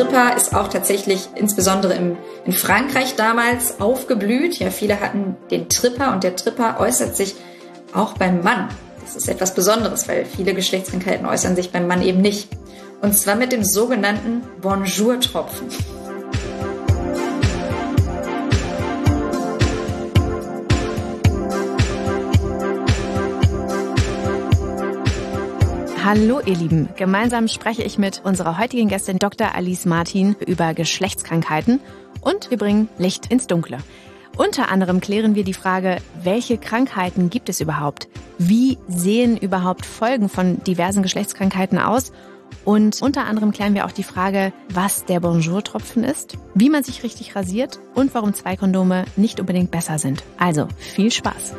Tripper ist auch tatsächlich insbesondere in Frankreich damals aufgeblüht. Ja, viele hatten den Tripper und der Tripper äußert sich auch beim Mann. Das ist etwas Besonderes, weil viele Geschlechtskrankheiten äußern sich beim Mann eben nicht. Und zwar mit dem sogenannten Bonjour-Tropfen. Hallo ihr Lieben, gemeinsam spreche ich mit unserer heutigen Gästin Dr. Alice Martin über Geschlechtskrankheiten und wir bringen Licht ins Dunkle. Unter anderem klären wir die Frage, welche Krankheiten gibt es überhaupt? Wie sehen überhaupt Folgen von diversen Geschlechtskrankheiten aus? Und unter anderem klären wir auch die Frage, was der Bonjour-Tropfen ist, wie man sich richtig rasiert und warum 2 Kondome nicht unbedingt besser sind. Also viel Spaß!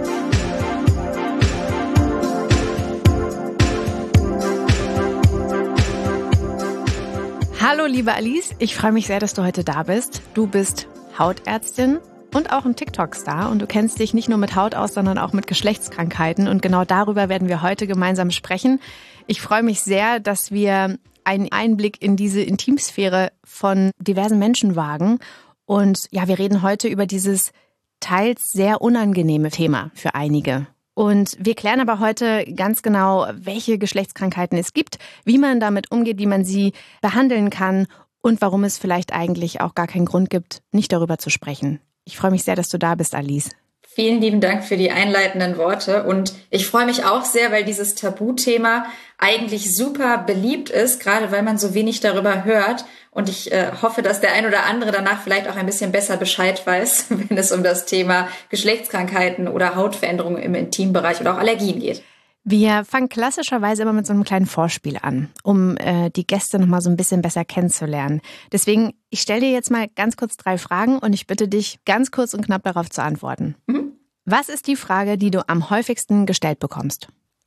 Hallo liebe Alice, ich freue mich sehr, dass du heute da bist. Du bist Hautärztin und auch ein TikTok-Star und du kennst dich nicht nur mit Haut aus, sondern auch mit Geschlechtskrankheiten und genau darüber werden wir heute gemeinsam sprechen. Ich freue mich sehr, dass wir einen Einblick in diese Intimsphäre von diversen Menschen wagen und ja, wir reden heute über dieses teils sehr unangenehme Thema für einige. Und wir klären aber heute ganz genau, welche Geschlechtskrankheiten es gibt, wie man damit umgeht, wie man sie behandeln kann und warum es vielleicht eigentlich auch gar keinen Grund gibt, nicht darüber zu sprechen. Ich freue mich sehr, dass du da bist, Alice. Vielen lieben Dank für die einleitenden Worte und ich freue mich auch sehr, weil dieses Tabuthema eigentlich super beliebt ist, gerade weil man so wenig darüber hört und ich hoffe, dass der ein oder andere danach vielleicht auch ein bisschen besser Bescheid weiß, wenn es um das Thema Geschlechtskrankheiten oder Hautveränderungen im Intimbereich oder auch Allergien geht. Wir fangen klassischerweise immer mit so einem kleinen Vorspiel an, um die Gäste noch mal so ein bisschen besser kennenzulernen. Deswegen, ich stelle dir jetzt mal ganz kurz 3 Fragen und ich bitte dich, ganz kurz und knapp darauf zu antworten. Was ist die Frage, die du am häufigsten gestellt bekommst?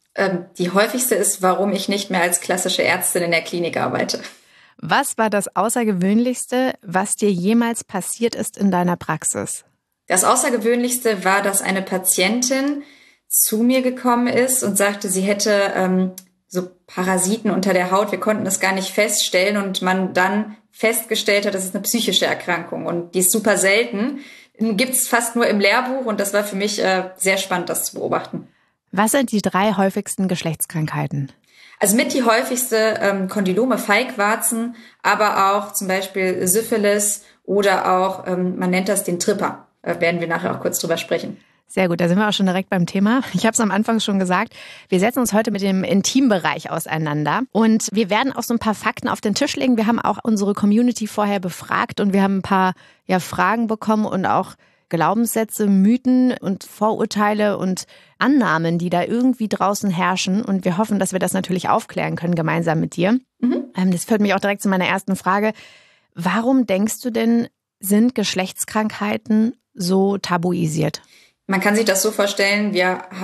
Die häufigste ist, warum ich nicht mehr als klassische Ärztin in der Klinik arbeite. Was war das Außergewöhnlichste, was dir jemals passiert ist in deiner Praxis? Das Außergewöhnlichste war, dass eine Patientin zu mir gekommen ist und sagte, sie hätte so Parasiten unter der Haut. Wir konnten es gar nicht feststellen und man dann festgestellt hat, das ist eine psychische Erkrankung und die ist super selten. Gibt es fast nur im Lehrbuch und das war für mich sehr spannend, das zu beobachten. Was sind die 3 häufigsten Geschlechtskrankheiten? Also mit die häufigste Kondylome, Feigwarzen, aber auch zum Beispiel Syphilis oder auch, man nennt das den Tripper. Werden wir nachher auch kurz drüber sprechen. Sehr gut, da sind wir auch schon direkt beim Thema. Ich habe es am Anfang schon gesagt, wir setzen uns heute mit dem Intimbereich auseinander und wir werden auch so ein paar Fakten auf den Tisch legen. Wir haben auch unsere Community vorher befragt und wir haben ein paar Fragen bekommen und auch Glaubenssätze, Mythen und Vorurteile und Annahmen, die da irgendwie draußen herrschen. Und wir hoffen, dass wir das natürlich aufklären können, gemeinsam mit dir. Das führt mich auch direkt zu meiner ersten Frage. Warum denkst du denn, sind Geschlechtskrankheiten so tabuisiert? Man kann sich das so vorstellen,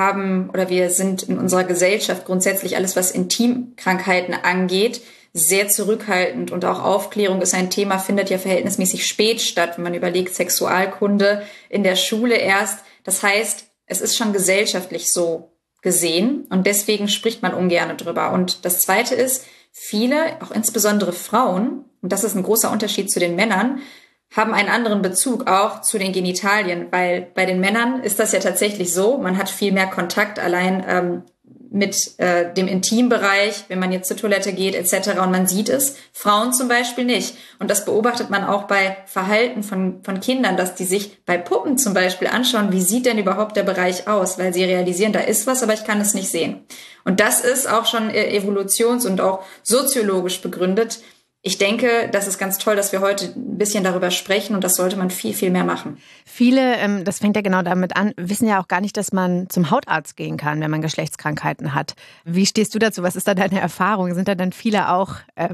wir sind in unserer Gesellschaft grundsätzlich alles, was Intimkrankheiten angeht, sehr zurückhaltend und auch Aufklärung ist ein Thema, findet ja verhältnismäßig spät statt, wenn man überlegt, Sexualkunde in der Schule erst. Das heißt, es ist schon gesellschaftlich so gesehen und deswegen spricht man ungern drüber. Und das Zweite ist, viele, auch insbesondere Frauen, und das ist ein großer Unterschied zu den Männern, haben einen anderen Bezug auch zu den Genitalien, weil bei den Männern ist das ja tatsächlich so, man hat viel mehr Kontakt allein mit dem Intimbereich, wenn man jetzt zur Toilette geht etc. und man sieht es, Frauen zum Beispiel nicht. Und das beobachtet man auch bei Verhalten von Kindern, dass die sich bei Puppen zum Beispiel anschauen, wie sieht denn überhaupt der Bereich aus, weil sie realisieren, da ist was, aber ich kann es nicht sehen. Und das ist auch schon evolutions- und auch soziologisch begründet. Ich denke, das ist ganz toll, dass wir heute ein bisschen darüber sprechen und das sollte man viel, viel mehr machen. Viele, das fängt ja genau damit an, wissen ja auch gar nicht, dass man zum Hautarzt gehen kann, wenn man Geschlechtskrankheiten hat. Wie stehst du dazu? Was ist da deine Erfahrung? Sind da dann viele auch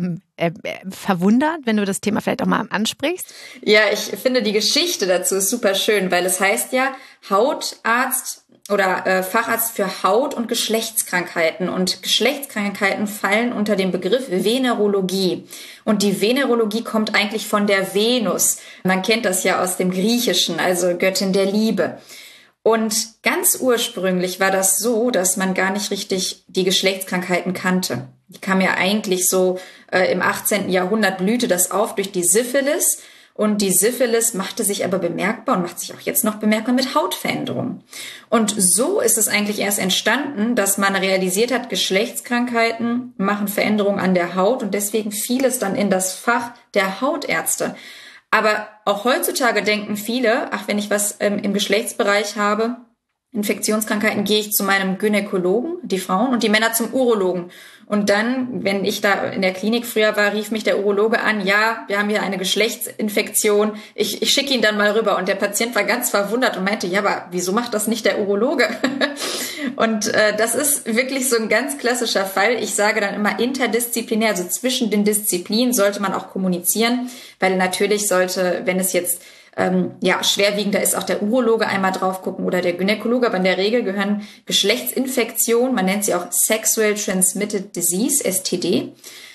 verwundert, wenn du das Thema vielleicht auch mal ansprichst? Ja, ich finde die Geschichte dazu ist super schön, weil es heißt ja Hautarzt oder Facharzt für Haut- und Geschlechtskrankheiten. Und Geschlechtskrankheiten fallen unter den Begriff Venerologie. Und die Venerologie kommt eigentlich von der Venus. Man kennt das ja aus dem Griechischen, also Göttin der Liebe. Und ganz ursprünglich war das so, dass man gar nicht richtig die Geschlechtskrankheiten kannte. Die kam ja eigentlich so im 18. Jahrhundert blühte das auf durch die Syphilis. Und die Syphilis machte sich aber bemerkbar und macht sich auch jetzt noch bemerkbar mit Hautveränderungen. Und so ist es eigentlich erst entstanden, dass man realisiert hat, Geschlechtskrankheiten machen Veränderungen an der Haut und deswegen fiel es dann in das Fach der Hautärzte. Aber auch heutzutage denken viele, ach, wenn ich was im Geschlechtsbereich habe, Infektionskrankheiten, gehe ich zu meinem Gynäkologen, die Frauen, und die Männer zum Urologen. Und dann, wenn ich da in der Klinik früher war, rief mich der Urologe an, ja, wir haben hier eine Geschlechtsinfektion, ich schicke ihn dann mal rüber. Und der Patient war ganz verwundert und meinte, ja, aber wieso macht das nicht der Urologe? Und das ist wirklich so ein ganz klassischer Fall. Ich sage dann immer interdisziplinär, also zwischen den Disziplinen sollte man auch kommunizieren, weil natürlich sollte, wenn es jetzt schwerwiegender ist, auch der Urologe einmal drauf gucken oder der Gynäkologe, aber in der Regel gehören Geschlechtsinfektionen, man nennt sie auch Sexual Transmitted Disease, STD,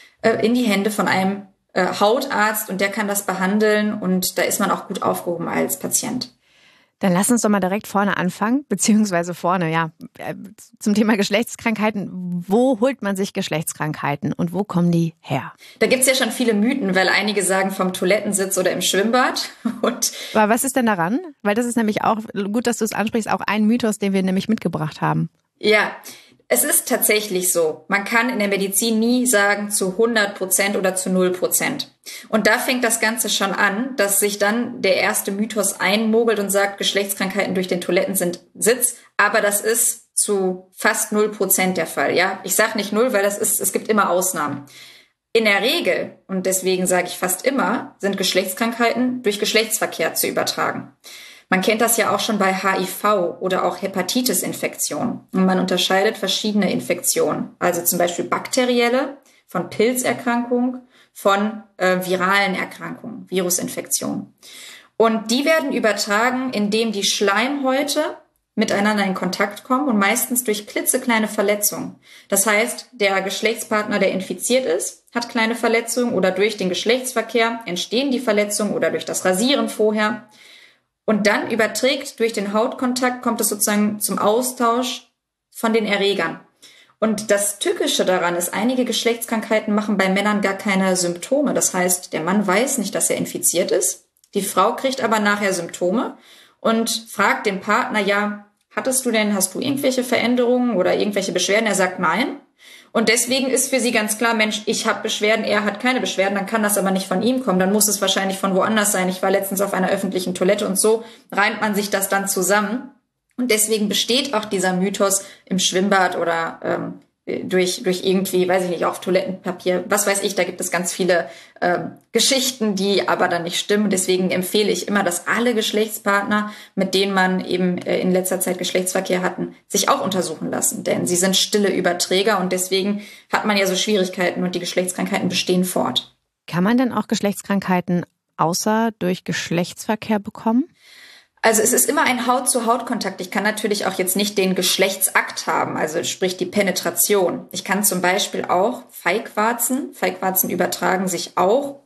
in die Hände von einem Hautarzt und der kann das behandeln und da ist man auch gut aufgehoben als Patient. Dann lass uns doch mal direkt vorne anfangen, beziehungsweise vorne, zum Thema Geschlechtskrankheiten. Wo holt man sich Geschlechtskrankheiten und wo kommen die her? Da gibt's ja schon viele Mythen, weil einige sagen vom Toilettensitz oder im Schwimmbad. Aber was ist denn daran? Weil das ist nämlich auch, gut, dass du es ansprichst, auch ein Mythos, den wir nämlich mitgebracht haben. Ja, es ist tatsächlich so. Man kann in der Medizin nie sagen zu 100% oder zu 0%. Und da fängt das Ganze schon an, dass sich dann der erste Mythos einmogelt und sagt, Geschlechtskrankheiten durch den Toilettensitz. Aber das ist zu fast 0% der Fall. Ja, ich sage nicht 0, weil es gibt immer Ausnahmen. In der Regel, und deswegen sage ich fast immer, sind Geschlechtskrankheiten durch Geschlechtsverkehr zu übertragen. Man kennt das ja auch schon bei HIV oder auch Hepatitis-Infektionen. Und man unterscheidet verschiedene Infektionen, also zum Beispiel bakterielle, von Pilzerkrankung, von viralen Erkrankungen, Virusinfektionen. Und die werden übertragen, indem die Schleimhäute miteinander in Kontakt kommen und meistens durch klitzekleine Verletzungen. Das heißt, der Geschlechtspartner, der infiziert ist, hat kleine Verletzungen oder durch den Geschlechtsverkehr entstehen die Verletzungen oder durch das Rasieren vorher. Und dann überträgt durch den Hautkontakt, kommt es sozusagen zum Austausch von den Erregern. Und das Tückische daran ist, einige Geschlechtskrankheiten machen bei Männern gar keine Symptome. Das heißt, der Mann weiß nicht, dass er infiziert ist. Die Frau kriegt aber nachher Symptome und fragt den Partner, ja, hast du irgendwelche Veränderungen oder irgendwelche Beschwerden? Er sagt nein. Und deswegen ist für sie ganz klar, Mensch, ich habe Beschwerden, er hat keine Beschwerden, dann kann das aber nicht von ihm kommen, dann muss es wahrscheinlich von woanders sein. Ich war letztens auf einer öffentlichen Toilette und so reimt man sich das dann zusammen. Und deswegen besteht auch dieser Mythos im Schwimmbad oder durch irgendwie, weiß ich nicht, auf Toilettenpapier, was weiß ich, da gibt es ganz viele Geschichten, die aber dann nicht stimmen. Deswegen empfehle ich immer, dass alle Geschlechtspartner, mit denen man eben in letzter Zeit Geschlechtsverkehr hatten, sich auch untersuchen lassen. Denn sie sind stille Überträger und deswegen hat man ja so Schwierigkeiten und die Geschlechtskrankheiten bestehen fort. Kann man denn auch Geschlechtskrankheiten außer durch Geschlechtsverkehr bekommen? Also es ist immer ein Haut-zu-Haut-Kontakt. Ich kann natürlich auch jetzt nicht den Geschlechtsakt haben, also sprich die Penetration. Ich kann zum Beispiel auch Feigwarzen übertragen sich auch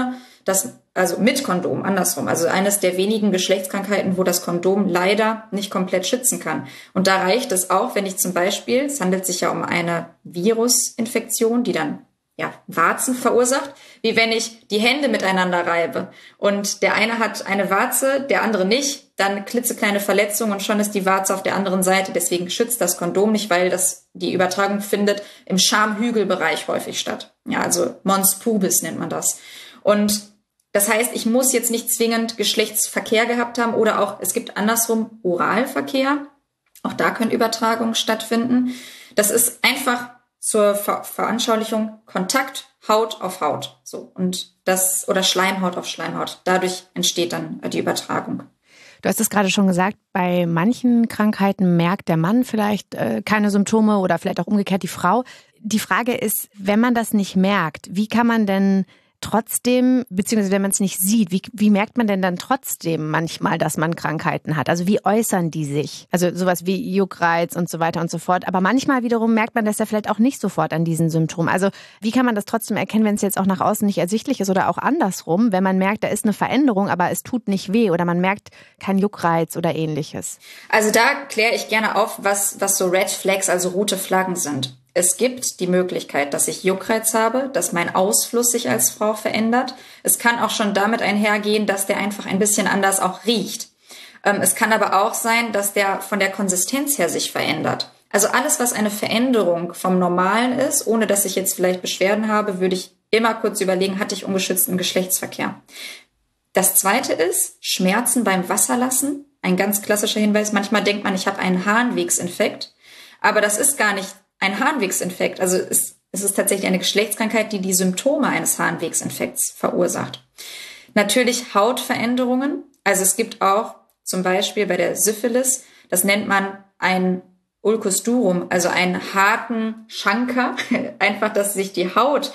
mit Kondom, andersrum. Also eines der wenigen Geschlechtskrankheiten, wo das Kondom leider nicht komplett schützen kann. Und da reicht es auch, wenn ich zum Beispiel, es handelt sich ja um eine Virusinfektion, die dann Warzen verursacht, wie wenn ich die Hände miteinander reibe und der eine hat eine Warze, der andere nicht, dann klitzekleine Verletzung und schon ist die Warze auf der anderen Seite. Deswegen schützt das Kondom nicht, weil die Übertragung findet im Schamhügelbereich häufig statt. Ja, also Mons pubis nennt man das. Und das heißt, ich muss jetzt nicht zwingend Geschlechtsverkehr gehabt haben oder auch, es gibt andersrum Oralverkehr. Auch da können Übertragungen stattfinden. Das ist einfach zur Veranschaulichung Kontakt Haut auf Haut, so und oder Schleimhaut auf Schleimhaut. Dadurch entsteht dann die Übertragung. Du hast es gerade schon gesagt, bei manchen Krankheiten merkt der Mann vielleicht keine Symptome oder vielleicht auch umgekehrt die Frau. Die Frage ist, wenn man das nicht merkt, wie kann man denn trotzdem, beziehungsweise wenn man es nicht sieht, wie merkt man denn dann trotzdem manchmal, dass man Krankheiten hat? Also wie äußern die sich? Also sowas wie Juckreiz und so weiter und so fort. Aber manchmal wiederum merkt man das ja vielleicht auch nicht sofort an diesen Symptomen. Also wie kann man das trotzdem erkennen, wenn es jetzt auch nach außen nicht ersichtlich ist oder auch andersrum, wenn man merkt, da ist eine Veränderung, aber es tut nicht weh oder man merkt keinen Juckreiz oder ähnliches? Also da kläre ich gerne auf, was so Red Flags, also rote Flaggen sind. Es gibt die Möglichkeit, dass ich Juckreiz habe, dass mein Ausfluss sich als Frau verändert. Es kann auch schon damit einhergehen, dass der einfach ein bisschen anders auch riecht. Es kann aber auch sein, dass der von der Konsistenz her sich verändert. Also alles, was eine Veränderung vom Normalen ist, ohne dass ich jetzt vielleicht Beschwerden habe, würde ich immer kurz überlegen, hatte ich ungeschützten Geschlechtsverkehr. Das Zweite ist Schmerzen beim Wasserlassen. Ein ganz klassischer Hinweis. Manchmal denkt man, ich habe einen Harnwegsinfekt, aber das ist gar nicht ein Harnwegsinfekt. Also es ist tatsächlich eine Geschlechtskrankheit, die Symptome eines Harnwegsinfekts verursacht. Natürlich Hautveränderungen. Also es gibt auch zum Beispiel bei der Syphilis, das nennt man ein Ulcus durum, also einen harten Schanker. Einfach, dass sich die Haut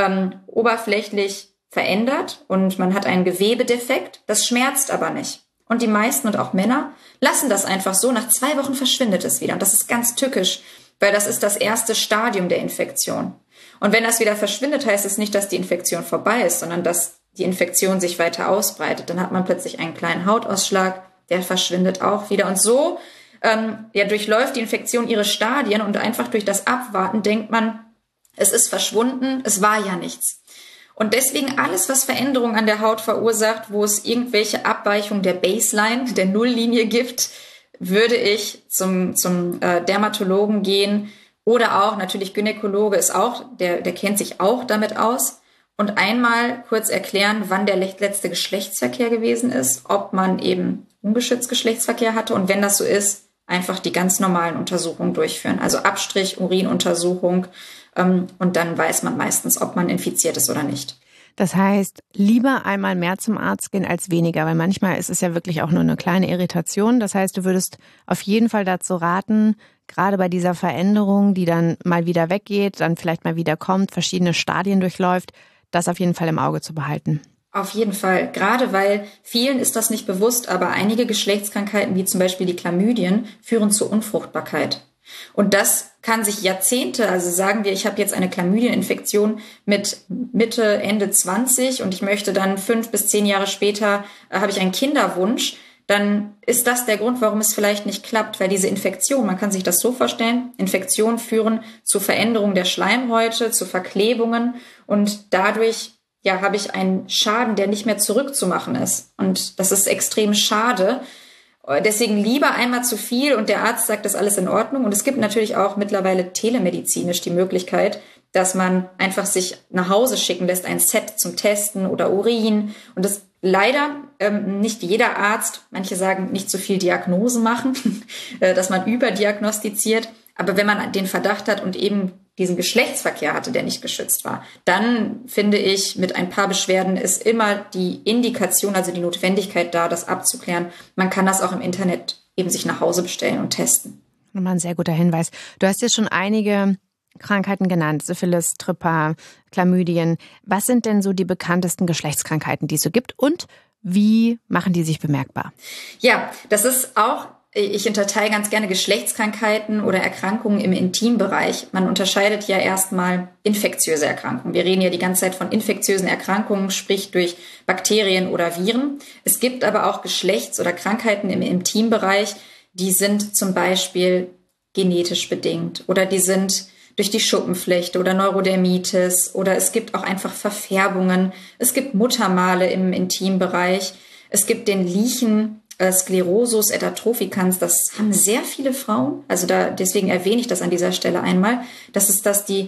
oberflächlich verändert und man hat einen Gewebedefekt. Das schmerzt aber nicht. Und die meisten und auch Männer lassen das einfach so. Nach 2 Wochen verschwindet es wieder. Und das ist ganz tückisch, weil das ist das erste Stadium der Infektion. Und wenn das wieder verschwindet, heißt es nicht, dass die Infektion vorbei ist, sondern dass die Infektion sich weiter ausbreitet. Dann hat man plötzlich einen kleinen Hautausschlag, der verschwindet auch wieder. Und so durchläuft die Infektion ihre Stadien und einfach durch das Abwarten denkt man, es ist verschwunden, es war ja nichts. Und deswegen alles, was Veränderungen an der Haut verursacht, wo es irgendwelche Abweichungen der Baseline, der Nulllinie gibt, würde ich zum Dermatologen gehen oder auch natürlich Gynäkologe ist auch, der kennt sich auch damit aus und einmal kurz erklären, wann der letzte Geschlechtsverkehr gewesen ist, ob man eben ungeschützt Geschlechtsverkehr hatte und wenn das so ist, einfach die ganz normalen Untersuchungen durchführen, also Abstrich, Urinuntersuchung und dann weiß man meistens, ob man infiziert ist oder nicht. Das heißt, lieber einmal mehr zum Arzt gehen als weniger, weil manchmal ist es ja wirklich auch nur eine kleine Irritation. Das heißt, du würdest auf jeden Fall dazu raten, gerade bei dieser Veränderung, die dann mal wieder weggeht, dann vielleicht mal wieder kommt, verschiedene Stadien durchläuft, das auf jeden Fall im Auge zu behalten. Auf jeden Fall, gerade weil vielen ist das nicht bewusst, aber einige Geschlechtskrankheiten, wie zum Beispiel die Chlamydien, führen zur Unfruchtbarkeit. Und das kann sich Jahrzehnte, also sagen wir, ich habe jetzt eine Chlamydieninfektion mit Mitte, Ende 20 und ich möchte dann 5 bis 10 Jahre später, habe ich einen Kinderwunsch, dann ist das der Grund, warum es vielleicht nicht klappt, weil diese Infektion, man kann sich das so vorstellen, Infektionen führen zu Veränderungen der Schleimhäute, zu Verklebungen und dadurch habe ich einen Schaden, der nicht mehr zurückzumachen ist. Und das ist extrem schade. Deswegen lieber einmal zu viel und der Arzt sagt, das ist alles in Ordnung. Und es gibt natürlich auch mittlerweile telemedizinisch die Möglichkeit, dass man einfach sich nach Hause schicken lässt, ein Set zum Testen oder Urin. Und das leider nicht jeder Arzt, manche sagen, nicht so viel Diagnosen machen, dass man überdiagnostiziert. Aber wenn man den Verdacht hat und eben diesen Geschlechtsverkehr hatte, der nicht geschützt war, dann finde ich, mit ein paar Beschwerden ist immer die Indikation, also die Notwendigkeit da, das abzuklären. Man kann das auch im Internet eben sich nach Hause bestellen und testen. Nochmal ein sehr guter Hinweis. Du hast jetzt schon einige Krankheiten genannt, Syphilis, Tripper, Chlamydien. Was sind denn so die bekanntesten Geschlechtskrankheiten, die es so gibt und wie machen die sich bemerkbar? Ja, das ist auch, ich unterteile ganz gerne Geschlechtskrankheiten oder Erkrankungen im Intimbereich. Man unterscheidet ja erstmal infektiöse Erkrankungen. Wir reden ja die ganze Zeit von infektiösen Erkrankungen, sprich durch Bakterien oder Viren. Es gibt aber auch Geschlechts- oder Krankheiten im Intimbereich, die sind zum Beispiel genetisch bedingt oder die sind durch die Schuppenflechte oder Neurodermitis oder es gibt auch einfach Verfärbungen. Es gibt Muttermale im Intimbereich. Es gibt den Lichen Sklerosus edatrophicans, das haben sehr viele Frauen, also deswegen erwähne ich das an dieser Stelle einmal, das ist, dass die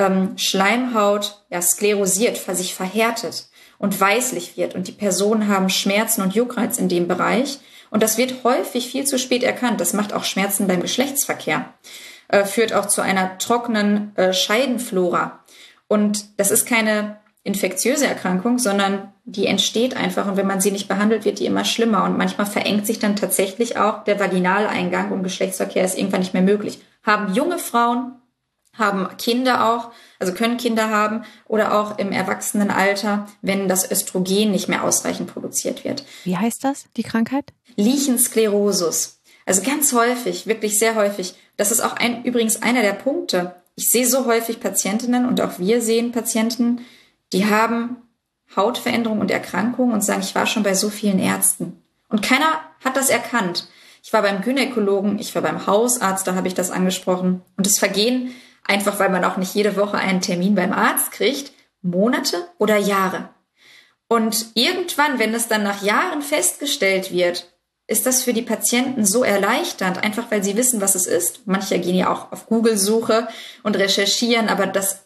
Schleimhaut sklerosiert, sich verhärtet und weißlich wird und die Personen haben Schmerzen und Juckreiz in dem Bereich und das wird häufig viel zu spät erkannt, das macht auch Schmerzen beim Geschlechtsverkehr, führt auch zu einer trockenen Scheidenflora und das ist keine infektiöse Erkrankung, sondern die entsteht einfach und wenn man sie nicht behandelt, wird die immer schlimmer und manchmal verengt sich dann tatsächlich auch der Vaginaleingang und Geschlechtsverkehr ist irgendwann nicht mehr möglich. Haben junge Frauen, haben Kinder auch, also können Kinder haben oder auch im Erwachsenenalter, wenn das Östrogen nicht mehr ausreichend produziert wird. Wie heißt das, die Krankheit? Lichensklerosus. Also ganz häufig, wirklich sehr häufig. Das ist auch übrigens einer der Punkte. Ich sehe so häufig Patientinnen und auch wir sehen Patienten, die haben Hautveränderungen und Erkrankungen und sagen, ich war schon bei so vielen Ärzten. Und keiner hat das erkannt. Ich war beim Gynäkologen, ich war beim Hausarzt, da habe ich das angesprochen. Und es vergehen, einfach weil man auch nicht jede Woche einen Termin beim Arzt kriegt, Monate oder Jahre. Und irgendwann, wenn es dann nach Jahren festgestellt wird, ist das für die Patienten so erleichternd, einfach weil sie wissen, was es ist. Manche gehen ja auch auf Google-Suche und recherchieren, aber das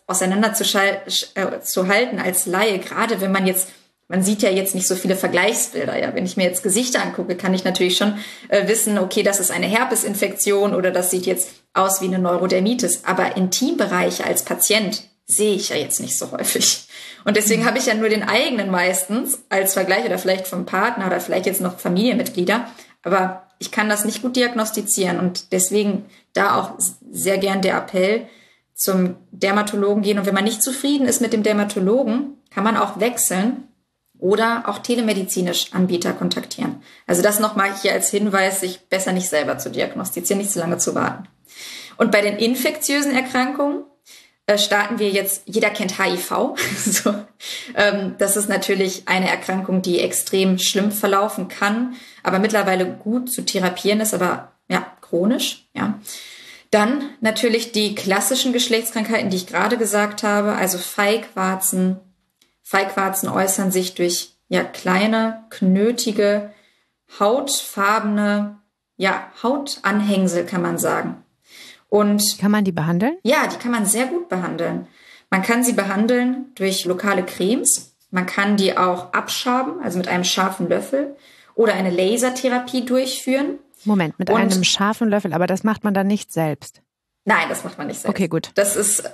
zu halten als Laie, gerade wenn man sieht ja jetzt nicht so viele Vergleichsbilder. Ja, wenn ich mir jetzt Gesichter angucke, kann ich natürlich schon wissen, okay, das ist eine Herpesinfektion oder das sieht jetzt aus wie eine Neurodermitis. Aber Intimbereiche als Patient sehe ich ja jetzt nicht so häufig. Und deswegen habe ich ja nur den eigenen meistens als Vergleich oder vielleicht vom Partner oder vielleicht jetzt noch Familienmitglieder. Aber ich kann das nicht gut diagnostizieren und deswegen da auch sehr gern der Appell zum Dermatologen gehen. Und wenn man nicht zufrieden ist mit dem Dermatologen, kann man auch wechseln oder auch telemedizinisch Anbieter kontaktieren. Also das nochmal hier als Hinweis, sich besser nicht selber zu diagnostizieren, nicht zu lange zu warten. Und bei den infektiösen Erkrankungen starten wir jetzt, jeder kennt HIV. So, das ist natürlich eine Erkrankung, die extrem schlimm verlaufen kann, aber mittlerweile gut zu therapieren ist, aber ja, chronisch. Ja. Dann natürlich die klassischen Geschlechtskrankheiten, die ich gerade gesagt habe, also Feigwarzen. Feigwarzen äußern sich durch kleine, knötige, hautfarbene, Hautanhängsel, kann man sagen. Und kann man die behandeln? Ja, die kann man sehr gut behandeln. Man kann sie behandeln durch lokale Cremes. Man kann die auch abschaben, also mit einem scharfen Löffel oder eine Lasertherapie durchführen. Moment, mit einem scharfen Löffel, aber das macht man dann nicht selbst? Nein, das macht man nicht selbst. Okay, gut. Das ist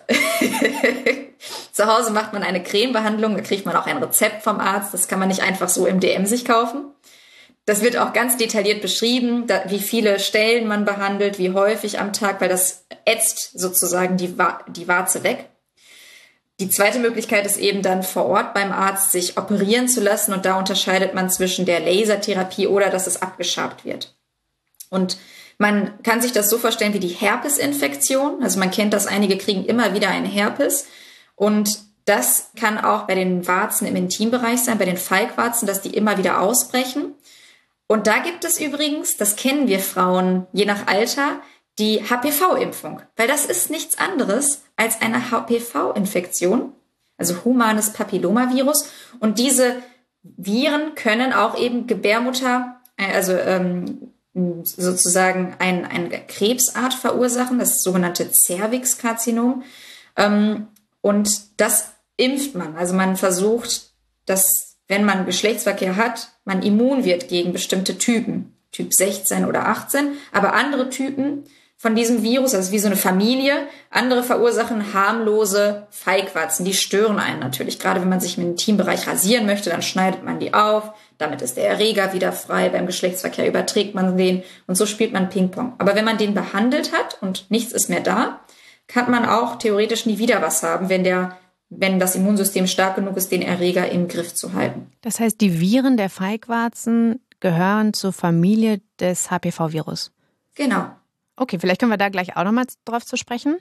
zu Hause macht man eine Cremebehandlung, da kriegt man auch ein Rezept vom Arzt. Das kann man nicht einfach so im DM sich kaufen. Das wird auch ganz detailliert beschrieben, wie viele Stellen man behandelt, wie häufig am Tag, weil das ätzt sozusagen die Warze weg. Die zweite Möglichkeit ist eben dann vor Ort beim Arzt sich operieren zu lassen und da unterscheidet man zwischen der Lasertherapie oder dass es abgeschabt wird. Und man kann sich das so vorstellen wie die Herpesinfektion. Also man kennt das, einige kriegen immer wieder einen Herpes und das kann auch bei den Warzen im Intimbereich sein, bei den Feigwarzen, dass die immer wieder ausbrechen. Und da gibt es übrigens, das kennen wir Frauen je nach Alter, die HPV-Impfung. Weil das ist nichts anderes als eine HPV-Infektion, also humanes Papillomavirus. Und diese Viren können auch eben Gebärmutter, also sozusagen eine Krebsart verursachen, das sogenannte Cervixkarzinom. Und das impft man. Also man versucht, dass, wenn man Geschlechtsverkehr hat, man immun wird gegen bestimmte Typen, Typ 16 oder 18. Aber andere Typen von diesem Virus, also wie so eine Familie, andere verursachen harmlose Feigwarzen. Die stören einen natürlich. Gerade wenn man sich im Intimbereich rasieren möchte, dann schneidet man die auf. Damit ist der Erreger wieder frei. Beim Geschlechtsverkehr überträgt man den und so spielt man Ping-Pong. Aber wenn man den behandelt hat und nichts ist mehr da, kann man auch theoretisch nie wieder was haben, wenn das Immunsystem stark genug ist, den Erreger im Griff zu halten. Das heißt, die Viren der Feigwarzen gehören zur Familie des HPV-Virus? Genau. Okay, vielleicht können wir da gleich auch nochmal drauf zu sprechen.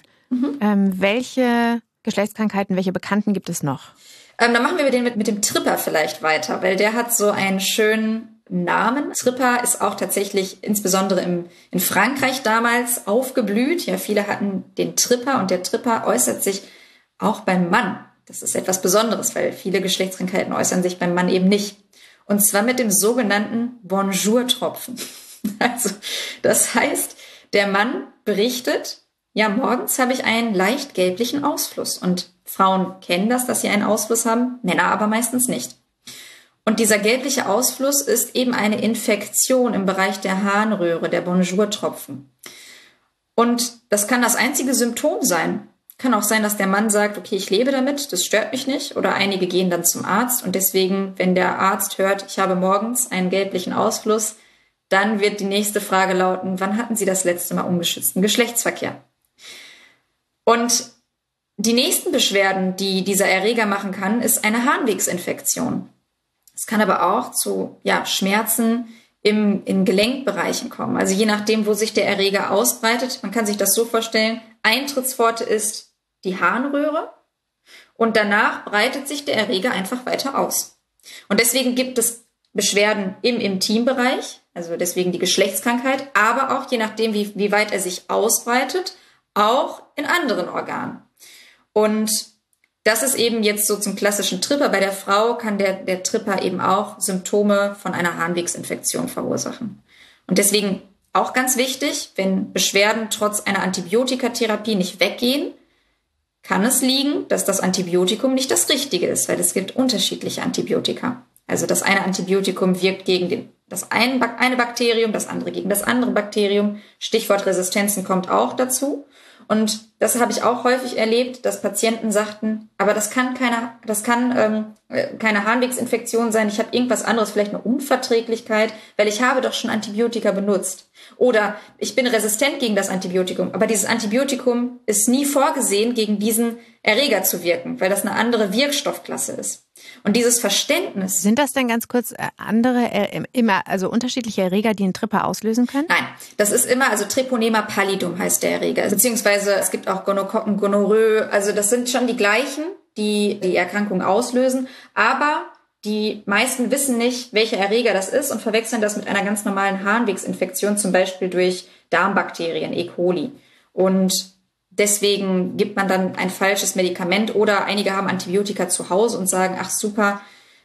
Welche Geschlechtskrankheiten, welche Bekannten gibt es noch? Dann machen wir mit dem Tripper vielleicht weiter, weil der hat so einen schönen Namen. Tripper ist auch tatsächlich insbesondere in Frankreich damals aufgeblüht. Ja, viele hatten den Tripper und der Tripper äußert sich auch beim Mann. Das ist etwas Besonderes, weil viele Geschlechtskrankheiten äußern sich beim Mann eben nicht. Und zwar mit dem sogenannten Bonjour-Tropfen. Also, das heißt, der Mann berichtet, ja, morgens habe ich einen leicht gelblichen Ausfluss. Und Frauen kennen das, dass sie einen Ausfluss haben, Männer aber meistens nicht. Und dieser gelbliche Ausfluss ist eben eine Infektion im Bereich der Harnröhre, der Bonjour-Tropfen. Und das kann das einzige Symptom sein. Kann auch sein, dass der Mann sagt, okay, ich lebe damit, das stört mich nicht. Oder einige gehen dann zum Arzt und deswegen, wenn der Arzt hört, ich habe morgens einen gelblichen Ausfluss, dann wird die nächste Frage lauten, wann hatten Sie das letzte Mal ungeschützten Geschlechtsverkehr? Und die nächsten Beschwerden, die dieser Erreger machen kann, ist eine Harnwegsinfektion. Es kann aber auch zu Schmerzen in Gelenkbereichen kommen. Also je nachdem, wo sich der Erreger ausbreitet. Man kann sich das so vorstellen, Eintrittspforte ist die Harnröhre und danach breitet sich der Erreger einfach weiter aus. Und deswegen gibt es Beschwerden im Intimbereich, also deswegen die Geschlechtskrankheit, aber auch je nachdem, wie weit er sich ausbreitet, auch in anderen Organen. Und das ist eben jetzt so zum klassischen Tripper. Bei der Frau kann der Tripper eben auch Symptome von einer Harnwegsinfektion verursachen. Und deswegen auch ganz wichtig, wenn Beschwerden trotz einer Antibiotikatherapie nicht weggehen, kann es liegen, dass das Antibiotikum nicht das Richtige ist, weil es gibt unterschiedliche Antibiotika. Also das eine Antibiotikum wirkt gegen das eine Bakterium, das andere gegen das andere Bakterium. Stichwort Resistenzen kommt auch dazu. Und das habe ich auch häufig erlebt, dass Patienten sagten, aber das kann keine Harnwegsinfektion sein, ich habe irgendwas anderes, vielleicht eine Unverträglichkeit, weil ich habe doch schon Antibiotika benutzt. Oder ich bin resistent gegen das Antibiotikum, aber dieses Antibiotikum ist nie vorgesehen, gegen diesen Erreger zu wirken, weil das eine andere Wirkstoffklasse ist. Und dieses Verständnis... Sind das denn ganz kurz also unterschiedliche Erreger, die einen Tripper auslösen können? Nein, das ist immer, also Treponema pallidum heißt der Erreger, beziehungsweise es gibt auch Gonokokken, Gonorrhoe, also das sind schon die gleichen, die die Erkrankung auslösen, aber die meisten wissen nicht, welcher Erreger das ist und verwechseln das mit einer ganz normalen Harnwegsinfektion, zum Beispiel durch Darmbakterien, E. coli. Und deswegen gibt man dann ein falsches Medikament oder einige haben Antibiotika zu Hause und sagen, ach super,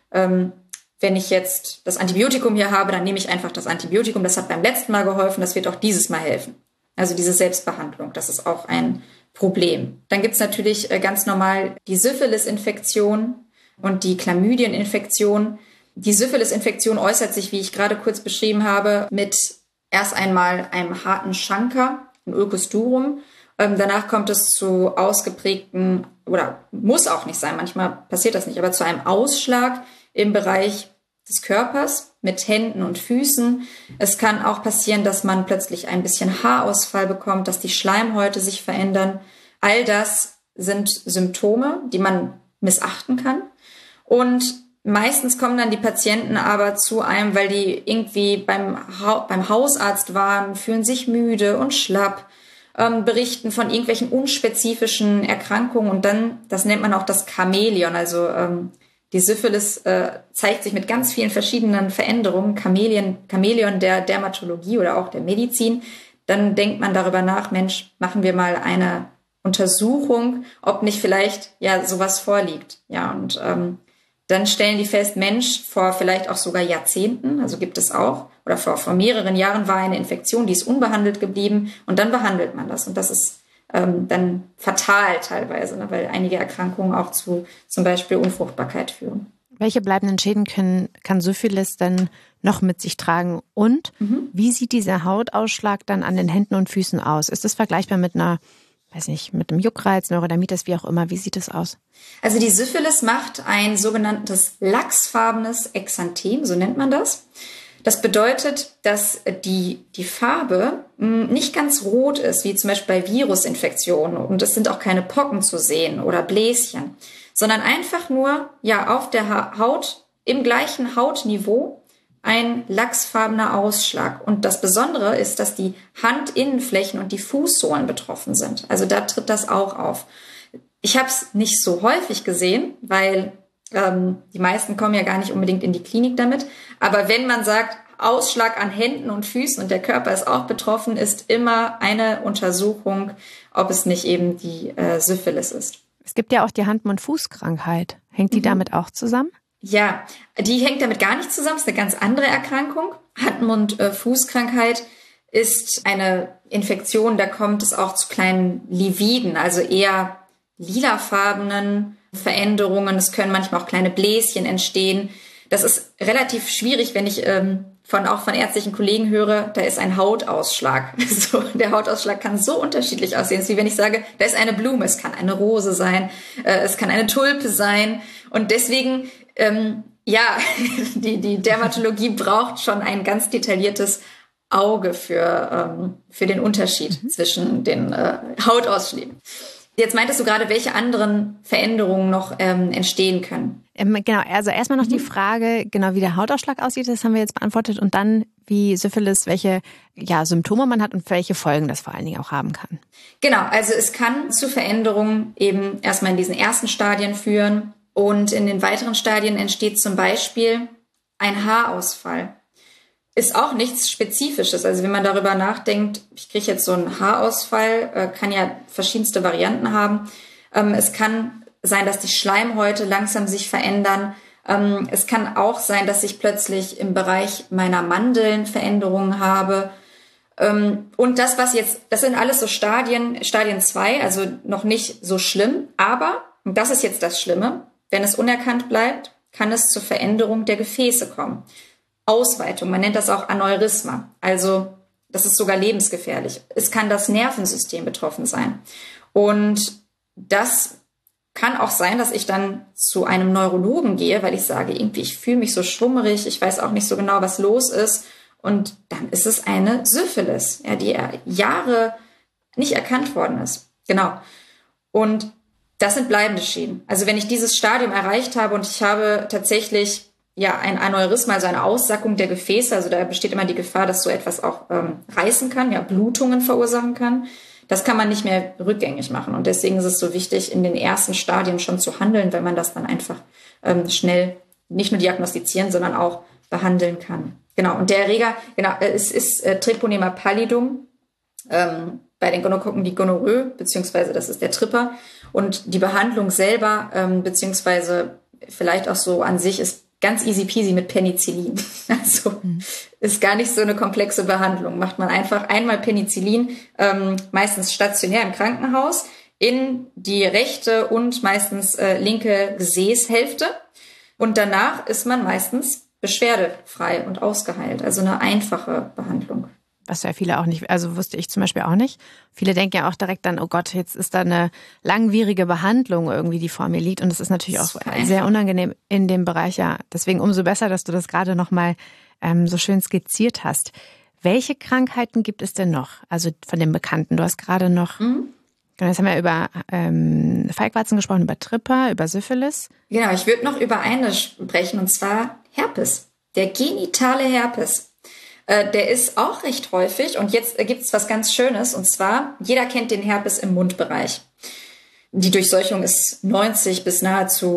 wenn ich jetzt das Antibiotikum hier habe, dann nehme ich einfach das Antibiotikum, das hat beim letzten Mal geholfen, das wird auch dieses Mal helfen. Also diese Selbstbehandlung, das ist auch ein Problem. Dann gibt's natürlich ganz normal die Syphilis-Infektion und die Chlamydieninfektion. Die Syphilis-Infektion äußert sich, wie ich gerade kurz beschrieben habe, mit erst einmal einem harten Chancre, ein Ulcus durum. Danach kommt es zu ausgeprägten, oder muss auch nicht sein, manchmal passiert das nicht, aber zu einem Ausschlag im Bereich des Körpers mit Händen und Füßen. Es kann auch passieren, dass man plötzlich ein bisschen Haarausfall bekommt, dass die Schleimhäute sich verändern. All das sind Symptome, die man missachten kann. Und meistens kommen dann die Patienten aber zu einem, weil die irgendwie beim Hausarzt waren, fühlen sich müde und schlapp, berichten von irgendwelchen unspezifischen Erkrankungen und dann, das nennt man auch das Chamäleon, also die Syphilis zeigt sich mit ganz vielen verschiedenen Veränderungen, Chamäleon der Dermatologie oder auch der Medizin. Dann denkt man darüber nach, Mensch, machen wir mal eine Untersuchung, ob nicht vielleicht sowas vorliegt. Ja, und dann stellen die fest, Mensch, vor vielleicht auch sogar Jahrzehnten, also gibt es auch, oder vor mehreren Jahren war eine Infektion, die ist unbehandelt geblieben und dann behandelt man das. Und das ist dann fatal teilweise, ne, weil einige Erkrankungen auch zu zum Beispiel Unfruchtbarkeit führen. Welche bleibenden Schäden kann Syphilis denn noch mit sich tragen? Und wie sieht dieser Hautausschlag dann an den Händen und Füßen aus? Ist das vergleichbar mit mit einem Juckreiz, Neurodermitis, wie auch immer? Wie sieht es aus? Also die Syphilis macht ein sogenanntes lachsfarbenes Exanthem, so nennt man das. Das bedeutet, dass die Farbe nicht ganz rot ist, wie zum Beispiel bei Virusinfektionen. Und es sind auch keine Pocken zu sehen oder Bläschen, sondern einfach nur auf der Haut, im gleichen Hautniveau, ein lachsfarbener Ausschlag. Und das Besondere ist, dass die Handinnenflächen und die Fußsohlen betroffen sind. Also da tritt das auch auf. Ich habe es nicht so häufig gesehen, weil die meisten kommen ja gar nicht unbedingt in die Klinik damit. Aber wenn man sagt, Ausschlag an Händen und Füßen und der Körper ist auch betroffen, ist immer eine Untersuchung, ob es nicht eben die Syphilis ist. Es gibt ja auch die Hand-Mund-Fuß-Krankheit. Hängt die damit auch zusammen? Ja, die hängt damit gar nicht zusammen. Das ist eine ganz andere Erkrankung. Hand-Mund-Fuß-Krankheit ist eine Infektion, da kommt es auch zu kleinen Lividen, also eher lilafarbenen Veränderungen. Es können manchmal auch kleine Bläschen entstehen. Das ist relativ schwierig, wenn ich von ärztlichen Kollegen höre, da ist ein Hautausschlag. So, der Hautausschlag kann so unterschiedlich aussehen. Es ist wie wenn ich sage, da ist eine Blume. Es kann eine Rose sein, es kann eine Tulpe sein. Und deswegen, die Dermatologie braucht schon ein ganz detailliertes Auge für den Unterschied zwischen den Hautausschlägen. Jetzt meintest du gerade, welche anderen Veränderungen noch entstehen können? Genau, also erstmal noch die Frage, genau wie der Hautausschlag aussieht, das haben wir jetzt beantwortet. Und dann, wie Syphilis, welche Symptome man hat und welche Folgen das vor allen Dingen auch haben kann. Genau, also es kann zu Veränderungen eben erstmal in diesen ersten Stadien führen. Und in den weiteren Stadien entsteht zum Beispiel ein Haarausfall. Ist auch nichts Spezifisches. Also wenn man darüber nachdenkt, ich kriege jetzt so einen Haarausfall, kann ja verschiedenste Varianten haben. Es kann sein, dass die Schleimhäute langsam sich verändern. Es kann auch sein, dass ich plötzlich im Bereich meiner Mandeln Veränderungen habe. Und das sind alles so Stadien 2, also noch nicht so schlimm. Aber, und das ist jetzt das Schlimme, wenn es unerkannt bleibt, kann es zur Veränderung der Gefäße kommen. Ausweitung, man nennt das auch Aneurysma. Also das ist sogar lebensgefährlich. Es kann das Nervensystem betroffen sein. Und das kann auch sein, dass ich dann zu einem Neurologen gehe, weil ich sage, irgendwie, ich fühle mich so schwummerig, ich weiß auch nicht so genau, was los ist. Und dann ist es eine Syphilis, die Jahre nicht erkannt worden ist. Genau. Und das sind bleibende Schäden. Also wenn ich dieses Stadium erreicht habe und ich habe tatsächlich ein Aneurysma, also eine Aussackung der Gefäße, also da besteht immer die Gefahr, dass so etwas auch reißen kann, Blutungen verursachen kann. Das kann man nicht mehr rückgängig machen. Und deswegen ist es so wichtig, in den ersten Stadien schon zu handeln, weil man das dann einfach schnell nicht nur diagnostizieren, sondern auch behandeln kann. Genau. Und der Erreger, es ist Treponema pallidum, bei den Gonokokken die Gonorrhoe, beziehungsweise das ist der Tripper. Und die Behandlung selber, beziehungsweise vielleicht auch so an sich, ist ganz easy peasy mit Penicillin. Also ist gar nicht so eine komplexe Behandlung. Macht man einfach einmal Penicillin, meistens stationär im Krankenhaus, in die rechte und meistens linke Gesäßhälfte. Und danach ist man meistens beschwerdefrei und ausgeheilt. Also eine einfache Behandlung. Was ja viele auch nicht, also wusste ich zum Beispiel auch nicht. Viele denken ja auch direkt dann, oh Gott, jetzt ist da eine langwierige Behandlung irgendwie, die vor mir liegt. Und das ist natürlich auch sehr unangenehm in dem Bereich. Ja, deswegen umso besser, dass du das gerade nochmal so schön skizziert hast. Welche Krankheiten gibt es denn noch? Also von den Bekannten. Du hast gerade noch, jetzt haben wir über Feigwarzen gesprochen, über Tripper, über Syphilis. Genau, ich würde noch über eine sprechen, und zwar Herpes. Der genitale Herpes. Der ist auch recht häufig, und jetzt gibt's was ganz Schönes, und zwar, jeder kennt den Herpes im Mundbereich. Die Durchseuchung ist 90 bis nahezu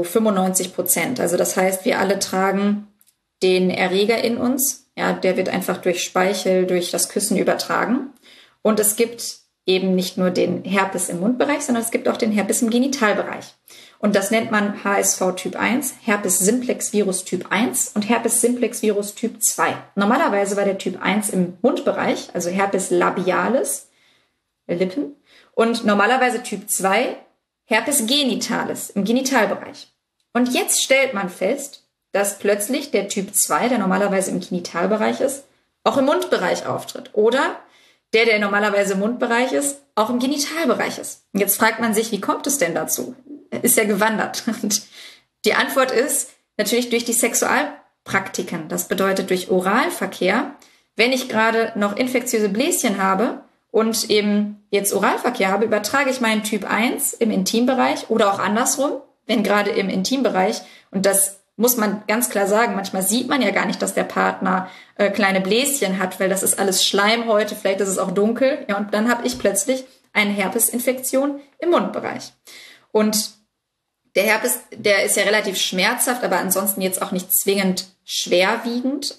95%. Also das heißt, wir alle tragen den Erreger in uns. Ja, der wird einfach durch Speichel, durch das Küssen übertragen. Und es gibt eben nicht nur den Herpes im Mundbereich, sondern es gibt auch den Herpes im Genitalbereich. Und das nennt man HSV Typ 1, Herpes simplex Virus Typ 1 und Herpes simplex Virus Typ 2. Normalerweise war der Typ 1 im Mundbereich, also Herpes labialis, Lippen, und normalerweise Typ 2 Herpes genitalis im Genitalbereich. Und jetzt stellt man fest, dass plötzlich der Typ 2, der normalerweise im Genitalbereich ist, auch im Mundbereich auftritt. Oder der normalerweise im Mundbereich ist, auch im Genitalbereich ist. Und jetzt fragt man sich, wie kommt es denn dazu? Ist ja gewandert. Und die Antwort ist natürlich durch die Sexualpraktiken. Das bedeutet durch Oralverkehr. Wenn ich gerade noch infektiöse Bläschen habe und eben jetzt Oralverkehr habe, übertrage ich meinen Typ 1 im Intimbereich oder auch andersrum, wenn gerade im Intimbereich, und das muss man ganz klar sagen, manchmal sieht man ja gar nicht, dass der Partner kleine Bläschen hat, weil das ist alles Schleimhäute, vielleicht ist es auch dunkel. Ja, und dann habe ich plötzlich eine Herpesinfektion im Mundbereich. Und der Herpes, der ist ja relativ schmerzhaft, aber ansonsten jetzt auch nicht zwingend schwerwiegend.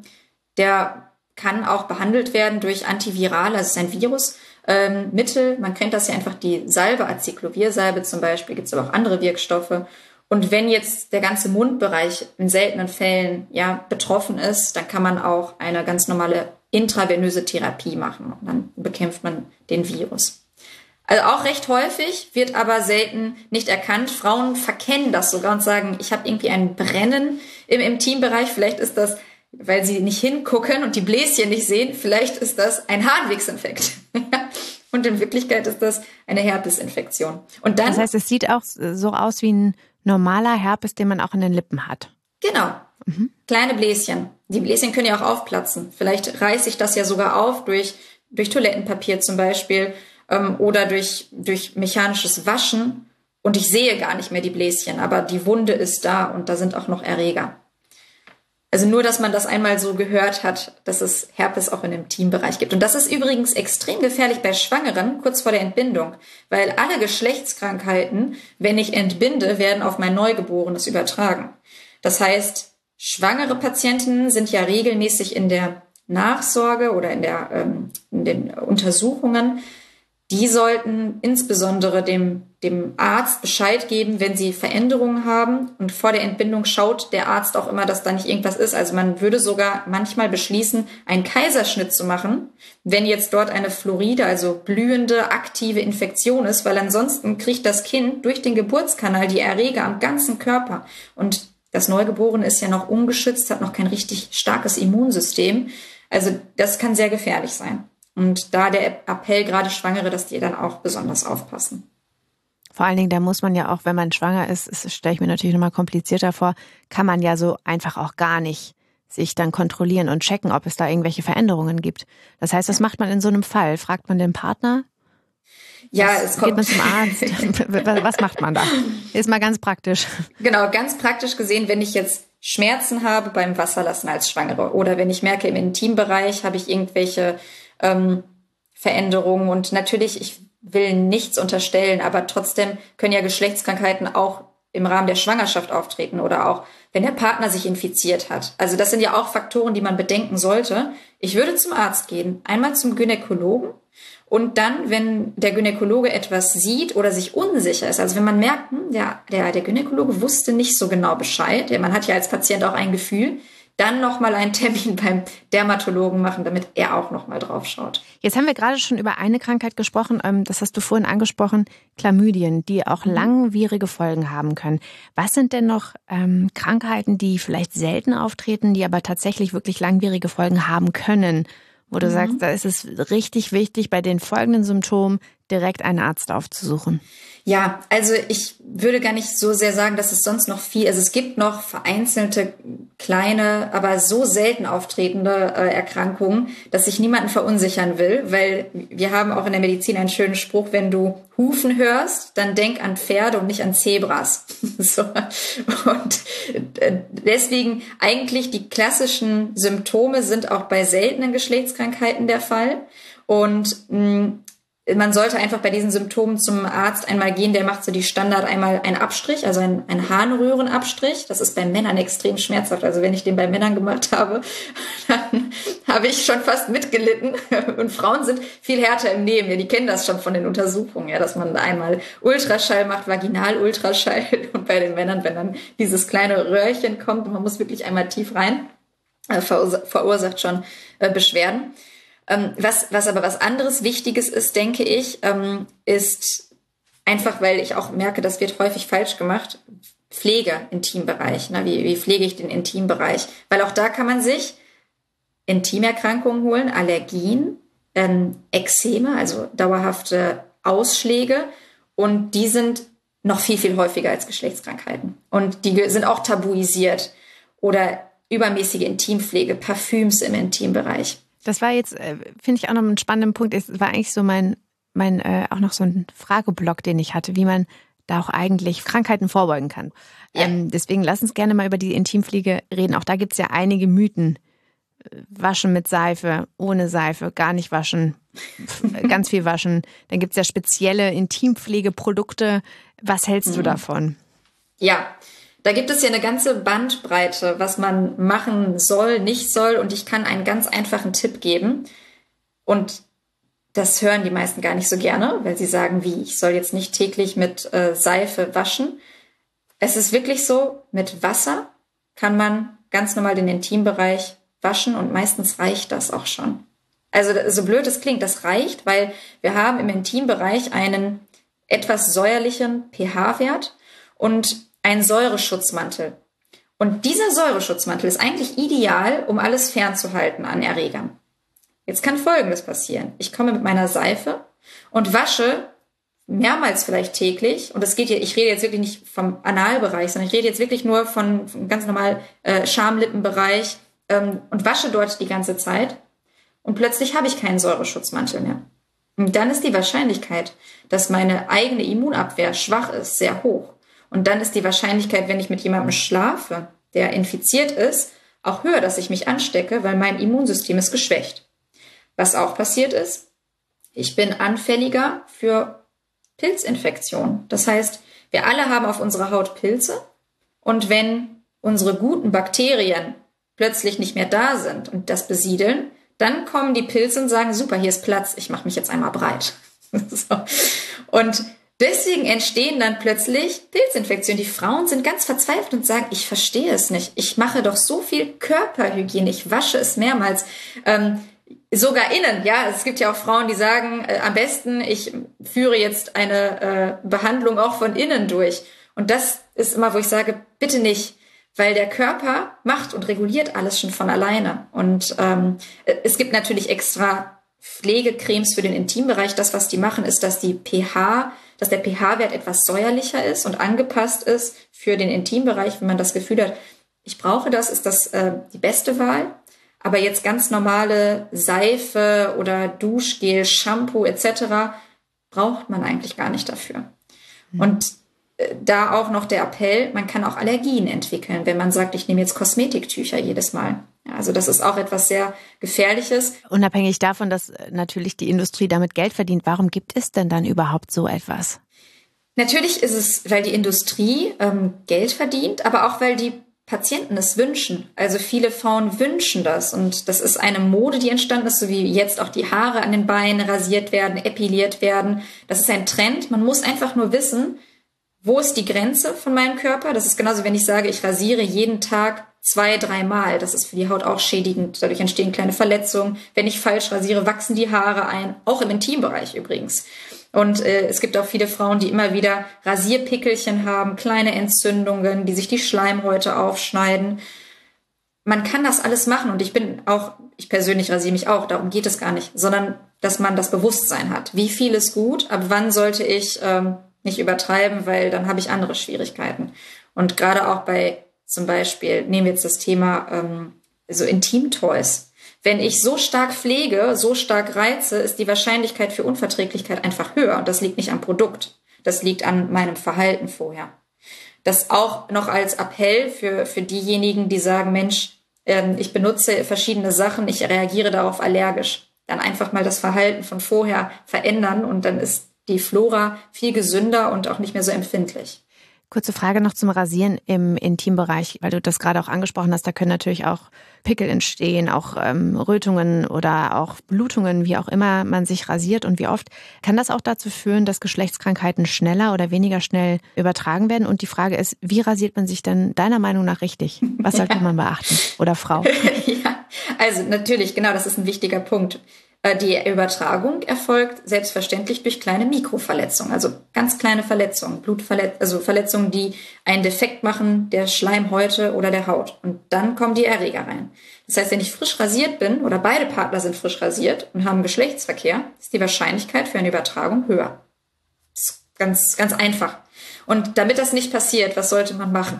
Der kann auch behandelt werden durch Antivirale, also ist ein Virusmittel. Man kennt das ja einfach, die Salbe, Acyclovir-Salbe zum Beispiel, gibt es aber auch andere Wirkstoffe. Und wenn jetzt der ganze Mundbereich in seltenen Fällen betroffen ist, dann kann man auch eine ganz normale intravenöse Therapie machen. Und dann bekämpft man den Virus. Also auch recht häufig, wird aber selten nicht erkannt. Frauen verkennen das sogar und sagen, ich habe irgendwie ein Brennen im Intimbereich. Vielleicht ist das, weil sie nicht hingucken und die Bläschen nicht sehen, vielleicht ist das ein Harnwegsinfekt. Und in Wirklichkeit ist das eine Herpesinfektion. Und dann, das heißt, es sieht auch so aus wie ein normaler Herpes, den man auch in den Lippen hat. Genau. Kleine Bläschen. Die Bläschen können ja auch aufplatzen. Vielleicht reiße ich das ja sogar auf durch Toilettenpapier zum Beispiel. oder durch mechanisches Waschen und ich sehe gar nicht mehr die Bläschen, aber die Wunde ist da und da sind auch noch Erreger. Also nur, dass man das einmal so gehört hat, dass es Herpes auch in dem Intimbereich gibt. Und das ist übrigens extrem gefährlich bei Schwangeren kurz vor der Entbindung, weil alle Geschlechtskrankheiten, wenn ich entbinde, werden auf mein Neugeborenes übertragen. Das heißt, schwangere Patientinnen sind ja regelmäßig in der Nachsorge oder in den Untersuchungen. Die sollten insbesondere dem Arzt Bescheid geben, wenn sie Veränderungen haben. Und vor der Entbindung schaut der Arzt auch immer, dass da nicht irgendwas ist. Also man würde sogar manchmal beschließen, einen Kaiserschnitt zu machen, wenn jetzt dort eine Floride, also blühende, aktive Infektion ist, weil ansonsten kriegt das Kind durch den Geburtskanal die Erreger am ganzen Körper. Und das Neugeborene ist ja noch ungeschützt, hat noch kein richtig starkes Immunsystem. Also das kann sehr gefährlich sein. Und da der Appell, gerade Schwangere, dass die dann auch besonders aufpassen. Vor allen Dingen, da muss man ja auch, wenn man schwanger ist, das stelle ich mir natürlich nochmal komplizierter vor, kann man ja so einfach auch gar nicht sich dann kontrollieren und checken, ob es da irgendwelche Veränderungen gibt. Das heißt, was macht man in so einem Fall? Fragt man den Partner? Ja, es kommt. Geht man zum Arzt? Was macht man da? Ist mal ganz praktisch. Genau, ganz praktisch gesehen, wenn ich jetzt Schmerzen habe beim Wasserlassen als Schwangere oder wenn ich merke, im Intimbereich habe ich irgendwelche Veränderungen und natürlich, ich will nichts unterstellen, aber trotzdem können ja Geschlechtskrankheiten auch im Rahmen der Schwangerschaft auftreten oder auch, wenn der Partner sich infiziert hat. Also das sind ja auch Faktoren, die man bedenken sollte. Ich würde zum Arzt gehen, einmal zum Gynäkologen und dann, wenn der Gynäkologe etwas sieht oder sich unsicher ist, also wenn man merkt, der Gynäkologe wusste nicht so genau Bescheid, man hat ja als Patient auch ein Gefühl, dann nochmal einen Termin beim Dermatologen machen, damit er auch nochmal drauf schaut. Jetzt haben wir gerade schon über eine Krankheit gesprochen, das hast du vorhin angesprochen, Chlamydien, die auch langwierige Folgen haben können. Was sind denn noch Krankheiten, die vielleicht selten auftreten, die aber tatsächlich wirklich langwierige Folgen haben können? Wo du sagst, da ist es richtig wichtig, bei den folgenden Symptomen direkt einen Arzt aufzusuchen. Ja, also ich würde gar nicht so sehr sagen, dass es sonst noch viel, also es gibt noch vereinzelte kleine, aber so selten auftretende Erkrankungen, dass ich niemanden verunsichern will, weil wir haben auch in der Medizin einen schönen Spruch, wenn du Hufen hörst, dann denk an Pferde und nicht an Zebras. So. Und deswegen eigentlich die klassischen Symptome sind auch bei seltenen Geschlechtskrankheiten der Fall und man sollte einfach bei diesen Symptomen zum Arzt einmal gehen, der macht so die Standard einmal einen Abstrich, also einen Harnröhrenabstrich. Das ist bei Männern extrem schmerzhaft. Also wenn ich den bei Männern gemacht habe, dann habe ich schon fast mitgelitten. Und Frauen sind viel härter im Nehmen. Ja, die kennen das schon von den Untersuchungen, ja, dass man einmal Ultraschall macht, Vaginal-Ultraschall. Und bei den Männern, wenn dann dieses kleine Röhrchen kommt, man muss wirklich einmal tief rein, verursacht schon Beschwerden. Was aber was anderes Wichtiges ist, denke ich, ist einfach, weil ich auch merke, das wird häufig falsch gemacht, Pflege, Intimbereich. Ne? Wie pflege ich den Intimbereich? Weil auch da kann man sich Intimerkrankungen holen, Allergien, Ekzeme, also dauerhafte Ausschläge und die sind noch viel, viel häufiger als Geschlechtskrankheiten. Und die sind auch tabuisiert oder übermäßige Intimpflege, Parfüms im Intimbereich. Das war jetzt, finde ich auch noch einen spannenden Punkt. Es war eigentlich so mein auch noch so ein Frageblock, den ich hatte, wie man da auch eigentlich Krankheiten vorbeugen kann. Ja. Deswegen lass uns gerne mal über die Intimpflege reden. Auch da gibt es ja einige Mythen. Waschen mit Seife, ohne Seife, gar nicht waschen, ganz viel waschen. Dann gibt es ja spezielle Intimpflegeprodukte. Was hältst du davon? Ja, da gibt es ja eine ganze Bandbreite, was man machen soll, nicht soll. Und ich kann einen ganz einfachen Tipp geben. Und das hören die meisten gar nicht so gerne, weil sie sagen, wie, ich soll jetzt nicht täglich mit Seife waschen. Es ist wirklich so, mit Wasser kann man ganz normal den Intimbereich waschen und meistens reicht das auch schon. Also so blöd es klingt, das reicht, weil wir haben im Intimbereich einen etwas säuerlichen pH-Wert und einen Säureschutzmantel. Und dieser Säureschutzmantel ist eigentlich ideal, um alles fernzuhalten an Erregern. Jetzt kann Folgendes passieren. Ich komme mit meiner Seife und wasche mehrmals vielleicht täglich. Und das geht hier, ich rede jetzt wirklich nicht vom Analbereich, sondern ich rede jetzt wirklich nur von ganz normal Schamlippenbereich und wasche dort die ganze Zeit. Und plötzlich habe ich keinen Säureschutzmantel mehr. Und dann ist die Wahrscheinlichkeit, dass meine eigene Immunabwehr schwach ist, sehr hoch. Und dann ist die Wahrscheinlichkeit, wenn ich mit jemandem schlafe, der infiziert ist, auch höher, dass ich mich anstecke, weil mein Immunsystem ist geschwächt. Was auch passiert ist, ich bin anfälliger für Pilzinfektionen. Das heißt, wir alle haben auf unserer Haut Pilze. Und wenn unsere guten Bakterien plötzlich nicht mehr da sind und das besiedeln, dann kommen die Pilze und sagen, super, hier ist Platz, ich mache mich jetzt einmal breit. So. Und deswegen entstehen dann plötzlich Pilzinfektionen. Die Frauen sind ganz verzweifelt und sagen, ich verstehe es nicht. Ich mache doch so viel Körperhygiene, ich wasche es mehrmals. Sogar innen, ja. Es gibt ja auch Frauen, die sagen, am besten, ich führe jetzt eine Behandlung auch von innen durch. Und das ist immer, wo ich sage, bitte nicht. Weil der Körper macht und reguliert alles schon von alleine. Und es gibt natürlich extra Pflegecremes für den Intimbereich. Das, was die machen, ist, dass der pH-Wert etwas säuerlicher ist und angepasst ist für den Intimbereich. Wenn man das Gefühl hat, ich brauche das, ist das die beste Wahl. Aber jetzt ganz normale Seife oder Duschgel, Shampoo etc. braucht man eigentlich gar nicht dafür. Und da auch noch der Appell, man kann auch Allergien entwickeln, wenn man sagt, ich nehme jetzt Kosmetiktücher jedes Mal. Ja, also das ist auch etwas sehr Gefährliches. Unabhängig davon, dass natürlich die Industrie damit Geld verdient, warum gibt es denn dann überhaupt so etwas? Natürlich ist es, weil die Industrie Geld verdient, aber auch weil die Patienten es wünschen. Also viele Frauen wünschen das. Und das ist eine Mode, die entstanden ist, so wie jetzt auch die Haare an den Beinen rasiert werden, epiliert werden. Das ist ein Trend. Man muss einfach nur wissen, wo ist die Grenze von meinem Körper? Das ist genauso, wenn ich sage, ich rasiere jeden Tag 2-3 Mal. Das ist für die Haut auch schädigend. Dadurch entstehen kleine Verletzungen. Wenn ich falsch rasiere, wachsen die Haare ein. Auch im Intimbereich übrigens. Und es gibt auch viele Frauen, die immer wieder Rasierpickelchen haben, kleine Entzündungen, die sich die Schleimhäute aufschneiden. Man kann das alles machen. Und ich persönlich rasiere mich auch. Darum geht es gar nicht. Sondern, dass man das Bewusstsein hat. Wie viel ist gut? Ab wann sollte ich nicht übertreiben, weil dann habe ich andere Schwierigkeiten. Und gerade auch bei zum Beispiel, nehmen wir jetzt das Thema so Intimtoys. Wenn ich so stark pflege, so stark reize, ist die Wahrscheinlichkeit für Unverträglichkeit einfach höher. Und das liegt nicht am Produkt. Das liegt an meinem Verhalten vorher. Das auch noch als Appell für diejenigen, die sagen, Mensch, ich benutze verschiedene Sachen, ich reagiere darauf allergisch. Dann einfach mal das Verhalten von vorher verändern und dann ist die Flora viel gesünder und auch nicht mehr so empfindlich. Kurze Frage noch zum Rasieren im Intimbereich, weil du das gerade auch angesprochen hast. Da können natürlich auch Pickel entstehen, auch Rötungen oder auch Blutungen, wie auch immer man sich rasiert und wie oft. Kann das auch dazu führen, dass Geschlechtskrankheiten schneller oder weniger schnell übertragen werden? Und die Frage ist, wie rasiert man sich denn deiner Meinung nach richtig? Was sollte man beachten? Oder Frau? Ja, also natürlich, genau, das ist ein wichtiger Punkt. Die Übertragung erfolgt selbstverständlich durch kleine Mikroverletzungen, also ganz kleine Verletzungen, also Verletzungen, die einen Defekt machen der Schleimhäute oder der Haut. Und dann kommen die Erreger rein. Das heißt, wenn ich frisch rasiert bin oder beide Partner sind frisch rasiert und haben Geschlechtsverkehr, ist die Wahrscheinlichkeit für eine Übertragung höher. Das ist ganz, ganz einfach. Und damit das nicht passiert, was sollte man machen?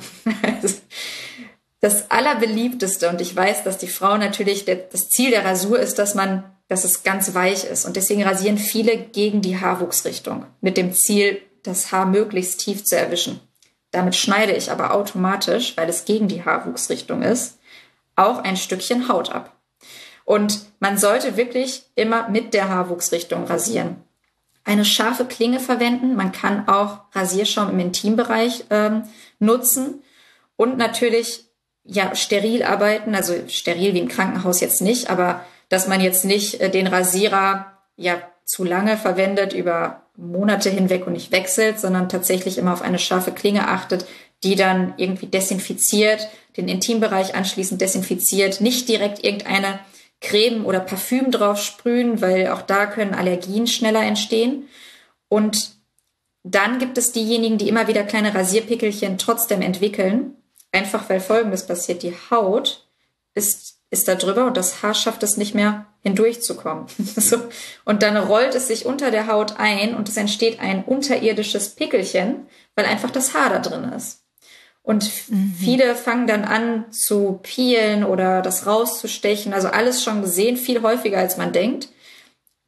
Das Allerbeliebteste, und ich weiß, dass die Frau natürlich, das Ziel der Rasur ist, dass es ganz weich ist. Und deswegen rasieren viele gegen die Haarwuchsrichtung mit dem Ziel, das Haar möglichst tief zu erwischen. Damit schneide ich aber automatisch, weil es gegen die Haarwuchsrichtung ist, auch ein Stückchen Haut ab. Und man sollte wirklich immer mit der Haarwuchsrichtung rasieren. Eine scharfe Klinge verwenden. Man kann auch Rasierschaum im Intimbereich nutzen. Und natürlich steril arbeiten, also steril wie im Krankenhaus jetzt nicht, aber dass man jetzt nicht den Rasierer zu lange verwendet, über Monate hinweg und nicht wechselt, sondern tatsächlich immer auf eine scharfe Klinge achtet, die dann irgendwie desinfiziert, den Intimbereich anschließend desinfiziert, nicht direkt irgendeine Creme oder Parfüm drauf sprühen, weil auch da können Allergien schneller entstehen. Und dann gibt es diejenigen, die immer wieder kleine Rasierpickelchen trotzdem entwickeln, einfach weil Folgendes passiert. Die Haut ist da drüber und das Haar schafft es nicht mehr hindurchzukommen. So. Und dann rollt es sich unter der Haut ein und es entsteht ein unterirdisches Pickelchen, weil einfach das Haar da drin ist. Und viele fangen dann an zu peelen oder das rauszustechen. Also alles schon gesehen, viel häufiger als man denkt.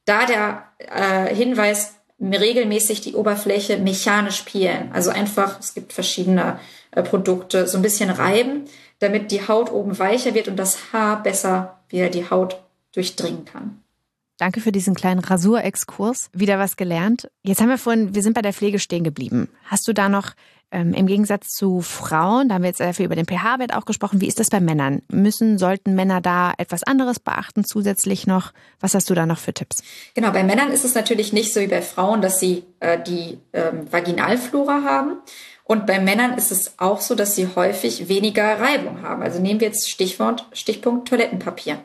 Da der Hinweis, regelmäßig die Oberfläche mechanisch peelen. Also einfach, es gibt verschiedene Produkte, so ein bisschen reiben, damit die Haut oben weicher wird und das Haar besser wieder die Haut durchdringen kann. Danke für diesen kleinen Rasurexkurs. Wieder was gelernt. Jetzt haben wir sind bei der Pflege stehen geblieben. Hast du da noch im Gegensatz zu Frauen, da haben wir jetzt sehr viel über den pH-Wert auch gesprochen, wie ist das bei Männern? Sollten Männer da etwas anderes beachten zusätzlich noch? Was hast du da noch für Tipps? Genau, bei Männern ist es natürlich nicht so wie bei Frauen, dass sie die Vaginalflora haben. Und bei Männern ist es auch so, dass sie häufig weniger Reibung haben. Also nehmen wir jetzt Stichpunkt Toilettenpapier.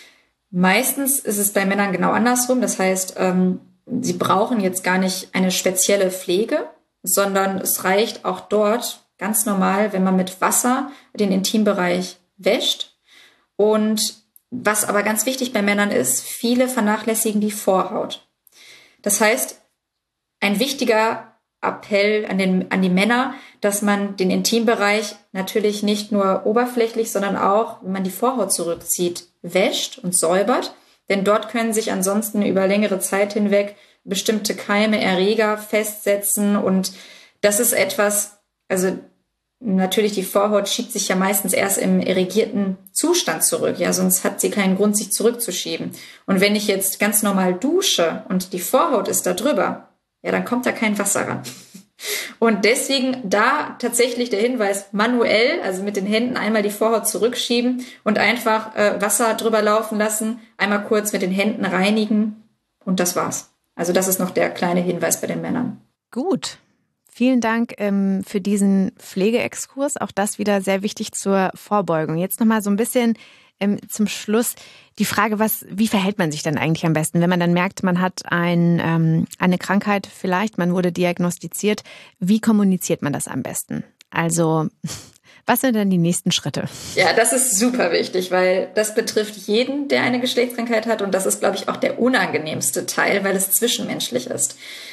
Meistens ist es bei Männern genau andersrum. Das heißt, sie brauchen jetzt gar nicht eine spezielle Pflege, sondern es reicht auch dort ganz normal, wenn man mit Wasser den Intimbereich wäscht. Und was aber ganz wichtig bei Männern ist, viele vernachlässigen die Vorhaut. Das heißt, ein wichtiger Appell an die Männer, dass man den Intimbereich natürlich nicht nur oberflächlich, sondern auch, wenn man die Vorhaut zurückzieht, wäscht und säubert. Denn dort können sich ansonsten über längere Zeit hinweg bestimmte Keime, Erreger festsetzen. Und das ist etwas, also natürlich die Vorhaut schiebt sich ja meistens erst im irrigierten Zustand zurück. Ja, sonst hat sie keinen Grund, sich zurückzuschieben. Und wenn ich jetzt ganz normal dusche und die Vorhaut ist da drüber, ja, dann kommt da kein Wasser ran. Und deswegen da tatsächlich der Hinweis, manuell, also mit den Händen einmal die Vorhaut zurückschieben und einfach Wasser drüber laufen lassen, einmal kurz mit den Händen reinigen und das war's. Also das ist noch der kleine Hinweis bei den Männern. Gut. Vielen Dank für diesen Pflegeexkurs. Auch das wieder sehr wichtig zur Vorbeugung. Jetzt nochmal so ein bisschen zum Schluss die Frage, wie verhält man sich denn eigentlich am besten, wenn man dann merkt, man hat eine Krankheit vielleicht, man wurde diagnostiziert. Wie kommuniziert man das am besten? Also, was sind denn die nächsten Schritte? Ja, das ist super wichtig, weil das betrifft jeden, der eine Geschlechtskrankheit hat. Und das ist, glaube ich, auch der unangenehmste Teil, weil es zwischenmenschlich ist.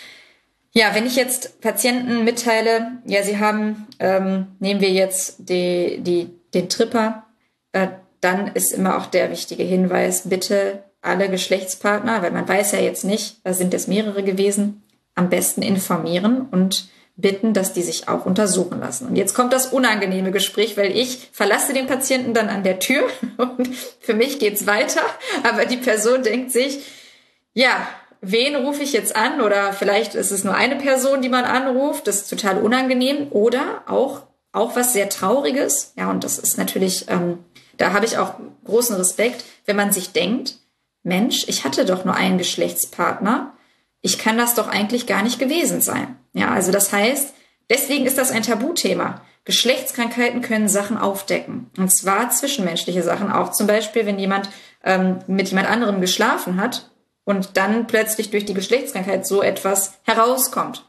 Ja, wenn ich jetzt Patienten mitteile, ja, sie haben, nehmen wir jetzt den Tripper, dann ist immer auch der wichtige Hinweis, bitte alle Geschlechtspartner, weil man weiß ja jetzt nicht, da sind es mehrere gewesen, am besten informieren und bitten, dass die sich auch untersuchen lassen. Und jetzt kommt das unangenehme Gespräch, weil ich verlasse den Patienten dann an der Tür und für mich geht's weiter, aber die Person denkt sich, ja, wen rufe ich jetzt an? Oder vielleicht ist es nur eine Person, die man anruft, das ist total unangenehm. Oder auch was sehr Trauriges, ja, und das ist natürlich, da habe ich auch großen Respekt, wenn man sich denkt, Mensch, ich hatte doch nur einen Geschlechtspartner, ich kann das doch eigentlich gar nicht gewesen sein. Ja, also das heißt, deswegen ist das ein Tabuthema. Geschlechtskrankheiten können Sachen aufdecken. Und zwar zwischenmenschliche Sachen. Auch zum Beispiel, wenn jemand mit jemand anderem geschlafen hat und dann plötzlich durch die Geschlechtskrankheit so etwas herauskommt.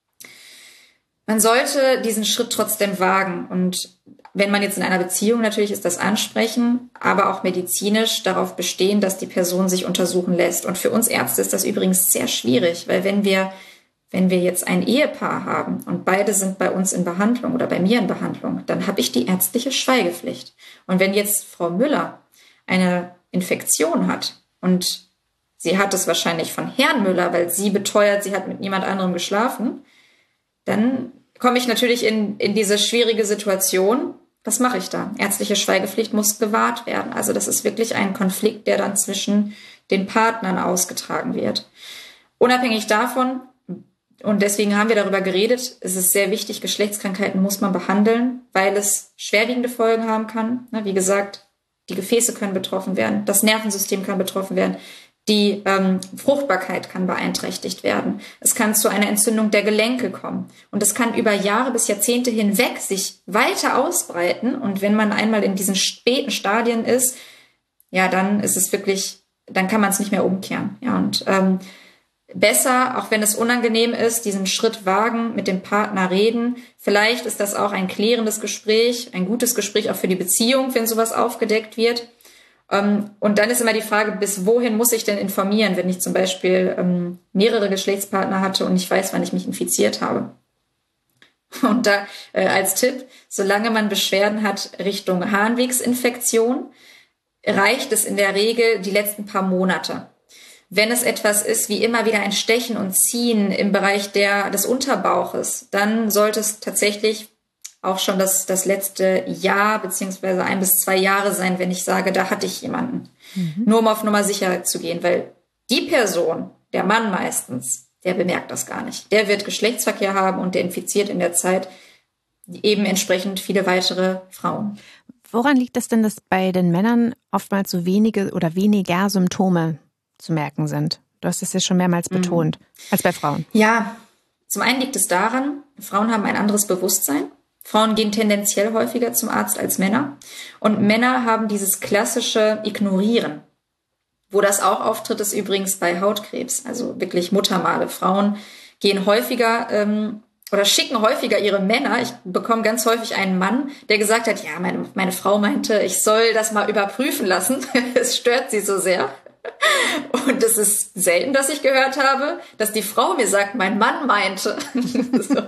Man sollte diesen Schritt trotzdem wagen. Und wenn man jetzt in einer Beziehung natürlich ist, das ansprechen, aber auch medizinisch darauf bestehen, dass die Person sich untersuchen lässt. Und für uns Ärzte ist das übrigens sehr schwierig, weil wenn wir jetzt ein Ehepaar haben und beide sind bei uns in Behandlung oder bei mir in Behandlung, dann habe ich die ärztliche Schweigepflicht. Und wenn jetzt Frau Müller eine Infektion hat und sie hat es wahrscheinlich von Herrn Müller, weil sie beteuert, sie hat mit niemand anderem geschlafen, dann komme ich natürlich in diese schwierige Situation. Was mache ich da? Ärztliche Schweigepflicht muss gewahrt werden. Also das ist wirklich ein Konflikt, der dann zwischen den Partnern ausgetragen wird. Unabhängig davon, und deswegen haben wir darüber geredet, es ist sehr wichtig, Geschlechtskrankheiten muss man behandeln, weil es schwerwiegende Folgen haben kann. Wie gesagt, die Gefäße können betroffen werden, das Nervensystem kann betroffen werden, die Fruchtbarkeit kann beeinträchtigt werden. Es kann zu einer Entzündung der Gelenke kommen. Und es kann über Jahre bis Jahrzehnte hinweg sich weiter ausbreiten. Und wenn man einmal in diesen späten Stadien ist, ja, dann ist es wirklich, dann kann man es nicht mehr umkehren. Ja, und besser, auch wenn es unangenehm ist, diesen Schritt wagen, mit dem Partner reden. Vielleicht ist das auch ein klärendes Gespräch, ein gutes Gespräch auch für die Beziehung, wenn sowas aufgedeckt wird. Und dann ist immer die Frage, bis wohin muss ich denn informieren, wenn ich zum Beispiel mehrere Geschlechtspartner hatte und ich weiß, wann ich mich infiziert habe. Und da als Tipp, solange man Beschwerden hat Richtung Harnwegsinfektion, reicht es in der Regel die letzten paar Monate. Wenn es etwas ist, wie immer wieder ein Stechen und Ziehen im Bereich des Unterbauches, dann sollte es tatsächlich auch schon das letzte Jahr beziehungsweise 1 bis 2 Jahre sein, wenn ich sage, da hatte ich jemanden. Nur um auf Nummer sicher zu gehen, weil die Person, der Mann meistens, der bemerkt das gar nicht. Der wird Geschlechtsverkehr haben und der infiziert in der Zeit eben entsprechend viele weitere Frauen. Woran liegt es denn, dass bei den Männern oftmals so wenige oder weniger Symptome zu merken sind? Du hast es ja schon mehrmals betont, als bei Frauen. Ja, zum einen liegt es daran, Frauen haben ein anderes Bewusstsein. Frauen gehen tendenziell häufiger zum Arzt als Männer. Und Männer haben dieses klassische Ignorieren. Wo das auch auftritt, ist übrigens bei Hautkrebs, also wirklich Muttermale. Frauen gehen häufiger oder schicken häufiger ihre Männer. Ich bekomme ganz häufig einen Mann, der gesagt hat, ja, meine Frau meinte, ich soll das mal überprüfen lassen. Es stört sie so sehr. Und es ist selten, dass ich gehört habe, dass die Frau mir sagt, mein Mann meinte. So.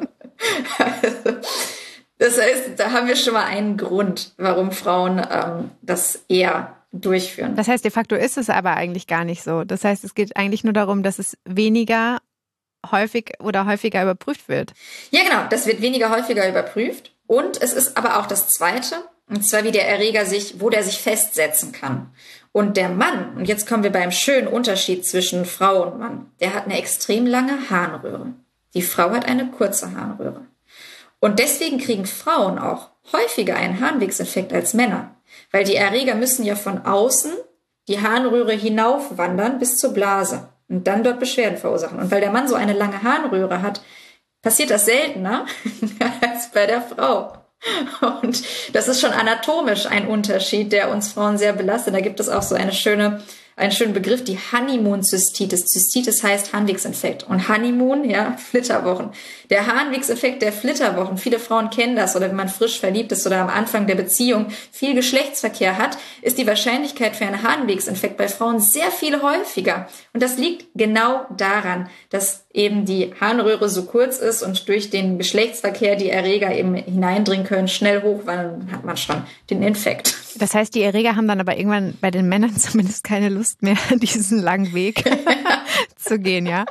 Das heißt, da haben wir schon mal einen Grund, warum Frauen das eher durchführen. Das heißt, de facto ist es aber eigentlich gar nicht so. Das heißt, es geht eigentlich nur darum, dass es weniger häufig oder häufiger überprüft wird. Ja, genau. Das wird weniger häufiger überprüft. Und es ist aber auch das Zweite, und zwar wie der Erreger wo der sich festsetzen kann. Und der Mann, und jetzt kommen wir beim schönen Unterschied zwischen Frau und Mann, der hat eine extrem lange Harnröhre. Die Frau hat eine kurze Harnröhre. Und deswegen kriegen Frauen auch häufiger einen Harnwegsinfekt als Männer. Weil die Erreger müssen ja von außen die Harnröhre hinaufwandern bis zur Blase und dann dort Beschwerden verursachen. Und weil der Mann so eine lange Harnröhre hat, passiert das seltener als bei der Frau. Und das ist schon anatomisch ein Unterschied, der uns Frauen sehr belastet. Da gibt es auch so einen schönen Begriff, die Honeymoon-Zystitis. Zystitis heißt Harnwegsinfekt. Und Honeymoon, ja, Flitterwochen. Der Harnwegsinfekt der Flitterwochen, viele Frauen kennen das, oder wenn man frisch verliebt ist oder am Anfang der Beziehung viel Geschlechtsverkehr hat, ist die Wahrscheinlichkeit für einen Harnwegsinfekt bei Frauen sehr viel häufiger. Und das liegt genau daran, dass eben die Harnröhre so kurz ist und durch den Geschlechtsverkehr die Erreger eben hineindringen können, schnell hochwandern, hat man schon den Infekt. Das heißt, die Erreger haben dann aber irgendwann bei den Männern zumindest keine Lust mehr, diesen langen Weg zu gehen, ja?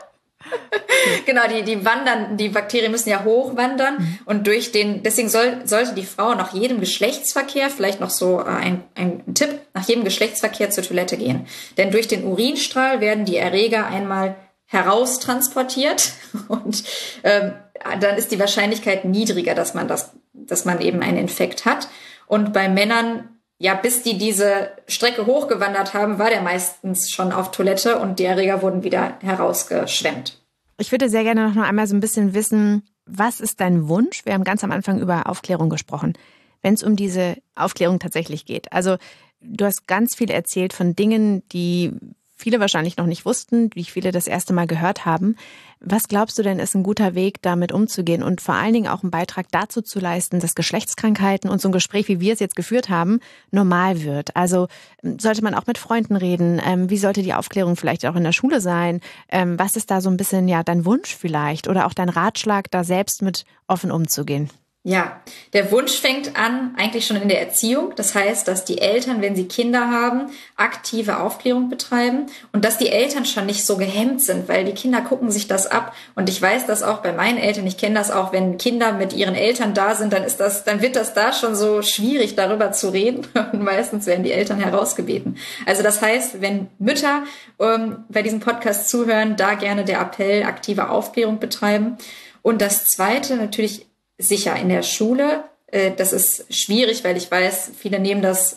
Genau, die Bakterien müssen ja hochwandern und deswegen sollte die Frau nach jedem Geschlechtsverkehr, vielleicht noch so ein Tipp, nach jedem Geschlechtsverkehr zur Toilette gehen. Denn durch den Urinstrahl werden die Erreger einmal heraustransportiert und dann ist die Wahrscheinlichkeit niedriger, dass man eben einen Infekt hat. Und bei Männern, ja, bis die diese Strecke hochgewandert haben, war der meistens schon auf Toilette und die Erreger wurden wieder herausgeschwemmt. Ich würde sehr gerne noch einmal so ein bisschen wissen, was ist dein Wunsch? Wir haben ganz am Anfang über Aufklärung gesprochen, wenn es um diese Aufklärung tatsächlich geht. Also du hast ganz viel erzählt von Dingen, die viele wahrscheinlich noch nicht wussten, die viele das erste Mal gehört haben. Was glaubst du denn, ist ein guter Weg, damit umzugehen und vor allen Dingen auch einen Beitrag dazu zu leisten, dass Geschlechtskrankheiten und so ein Gespräch, wie wir es jetzt geführt haben, normal wird? Also sollte man auch mit Freunden reden? Wie sollte die Aufklärung vielleicht auch in der Schule sein? Was ist da so ein bisschen ja dein Wunsch vielleicht oder auch dein Ratschlag, da selbst mit offen umzugehen? Ja, der Wunsch fängt an eigentlich schon in der Erziehung. Das heißt, dass die Eltern, wenn sie Kinder haben, aktive Aufklärung betreiben und dass die Eltern schon nicht so gehemmt sind, weil die Kinder gucken sich das ab. Und ich weiß das auch bei meinen Eltern. Ich kenne das auch, wenn Kinder mit ihren Eltern da sind, dann wird das da schon so schwierig, darüber zu reden. Und meistens werden die Eltern herausgebeten. Also das heißt, wenn Mütter bei diesem Podcast zuhören, da gerne der Appell, aktive Aufklärung betreiben. Und das Zweite natürlich sicher in der Schule. Das ist schwierig, weil ich weiß, viele nehmen das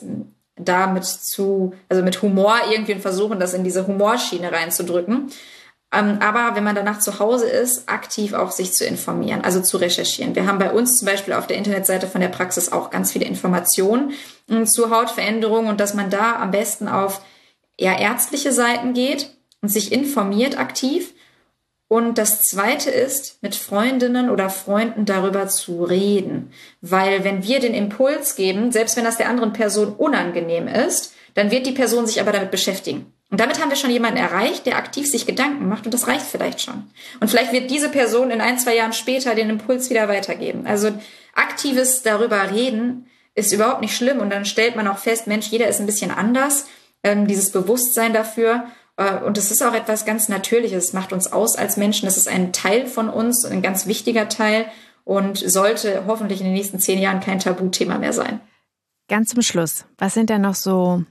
mit Humor irgendwie und versuchen, das in diese Humorschiene reinzudrücken. Aber wenn man danach zu Hause ist, aktiv auch sich zu informieren, also zu recherchieren. Wir haben bei uns zum Beispiel auf der Internetseite von der Praxis auch ganz viele Informationen zu Hautveränderungen und dass man da am besten auf eher ärztliche Seiten geht und sich informiert aktiv. Und das Zweite ist, mit Freundinnen oder Freunden darüber zu reden. Weil wenn wir den Impuls geben, selbst wenn das der anderen Person unangenehm ist, dann wird die Person sich aber damit beschäftigen. Und damit haben wir schon jemanden erreicht, der aktiv sich Gedanken macht und das reicht vielleicht schon. Und vielleicht wird diese Person in 1, 2 Jahren später den Impuls wieder weitergeben. Also aktives darüber reden ist überhaupt nicht schlimm und dann stellt man auch fest, Mensch, jeder ist ein bisschen anders, dieses Bewusstsein dafür. Und es ist auch etwas ganz Natürliches. Es macht uns aus als Menschen. Das ist ein Teil von uns, ein ganz wichtiger Teil und sollte hoffentlich in den nächsten 10 Jahren kein Tabuthema mehr sein. Ganz zum Schluss, was sind denn noch so,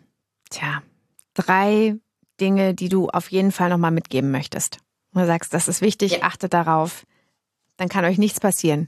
3 Dinge, die du auf jeden Fall nochmal mitgeben möchtest? Wo du sagst, das ist wichtig, achtet darauf, dann kann euch nichts passieren.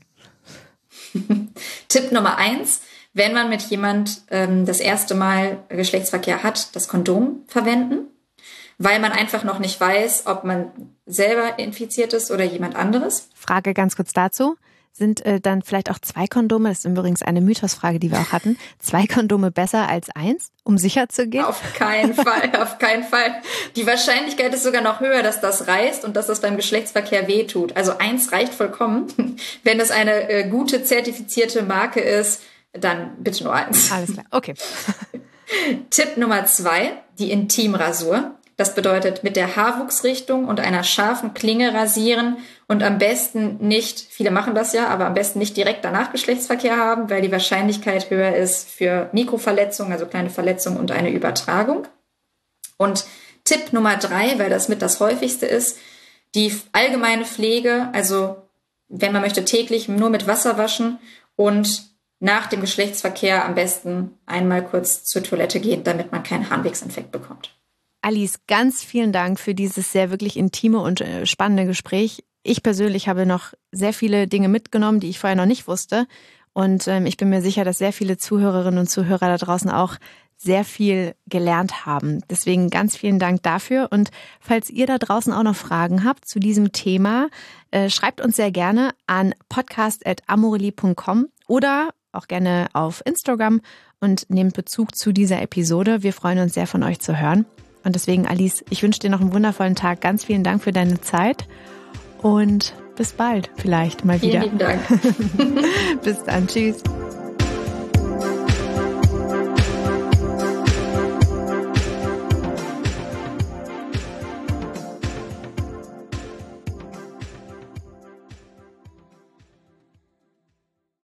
Tipp Nummer 1, wenn man mit jemand das erste Mal Geschlechtsverkehr hat, das Kondom verwenden, weil man einfach noch nicht weiß, ob man selber infiziert ist oder jemand anderes. Frage ganz kurz dazu. Sind dann vielleicht auch 2 Kondome, das ist übrigens eine Mythosfrage, die wir auch hatten, 2 Kondome besser als 1, um sicher zu gehen? Auf keinen Fall, auf keinen Fall. Die Wahrscheinlichkeit ist sogar noch höher, dass das reißt und dass das beim Geschlechtsverkehr wehtut. Also 1 reicht vollkommen. Wenn es eine gute, zertifizierte Marke ist, dann bitte nur 1. Alles klar, okay. Tipp Nummer 2, die Intimrasur. Das bedeutet mit der Haarwuchsrichtung und einer scharfen Klinge rasieren und am besten nicht, viele machen das ja, aber am besten nicht direkt danach Geschlechtsverkehr haben, weil die Wahrscheinlichkeit höher ist für Mikroverletzungen, also kleine Verletzungen und eine Übertragung. Und Tipp Nummer 3, weil das mit das häufigste ist, die allgemeine Pflege, also wenn man möchte täglich nur mit Wasser waschen und nach dem Geschlechtsverkehr am besten einmal kurz zur Toilette gehen, damit man keinen Harnwegsinfekt bekommt. Alice, ganz vielen Dank für dieses sehr wirklich intime und spannende Gespräch. Ich persönlich habe noch sehr viele Dinge mitgenommen, die ich vorher noch nicht wusste. Und ich bin mir sicher, dass sehr viele Zuhörerinnen und Zuhörer da draußen auch sehr viel gelernt haben. Deswegen ganz vielen Dank dafür. Und falls ihr da draußen auch noch Fragen habt zu diesem Thema, schreibt uns sehr gerne an podcast@amorelie.com oder auch gerne auf Instagram und nehmt Bezug zu dieser Episode. Wir freuen uns sehr, von euch zu hören. Und deswegen, Alice, ich wünsche dir noch einen wundervollen Tag. Ganz vielen Dank für deine Zeit und bis bald vielleicht mal wieder. Vielen lieben Dank. Bis dann. Tschüss.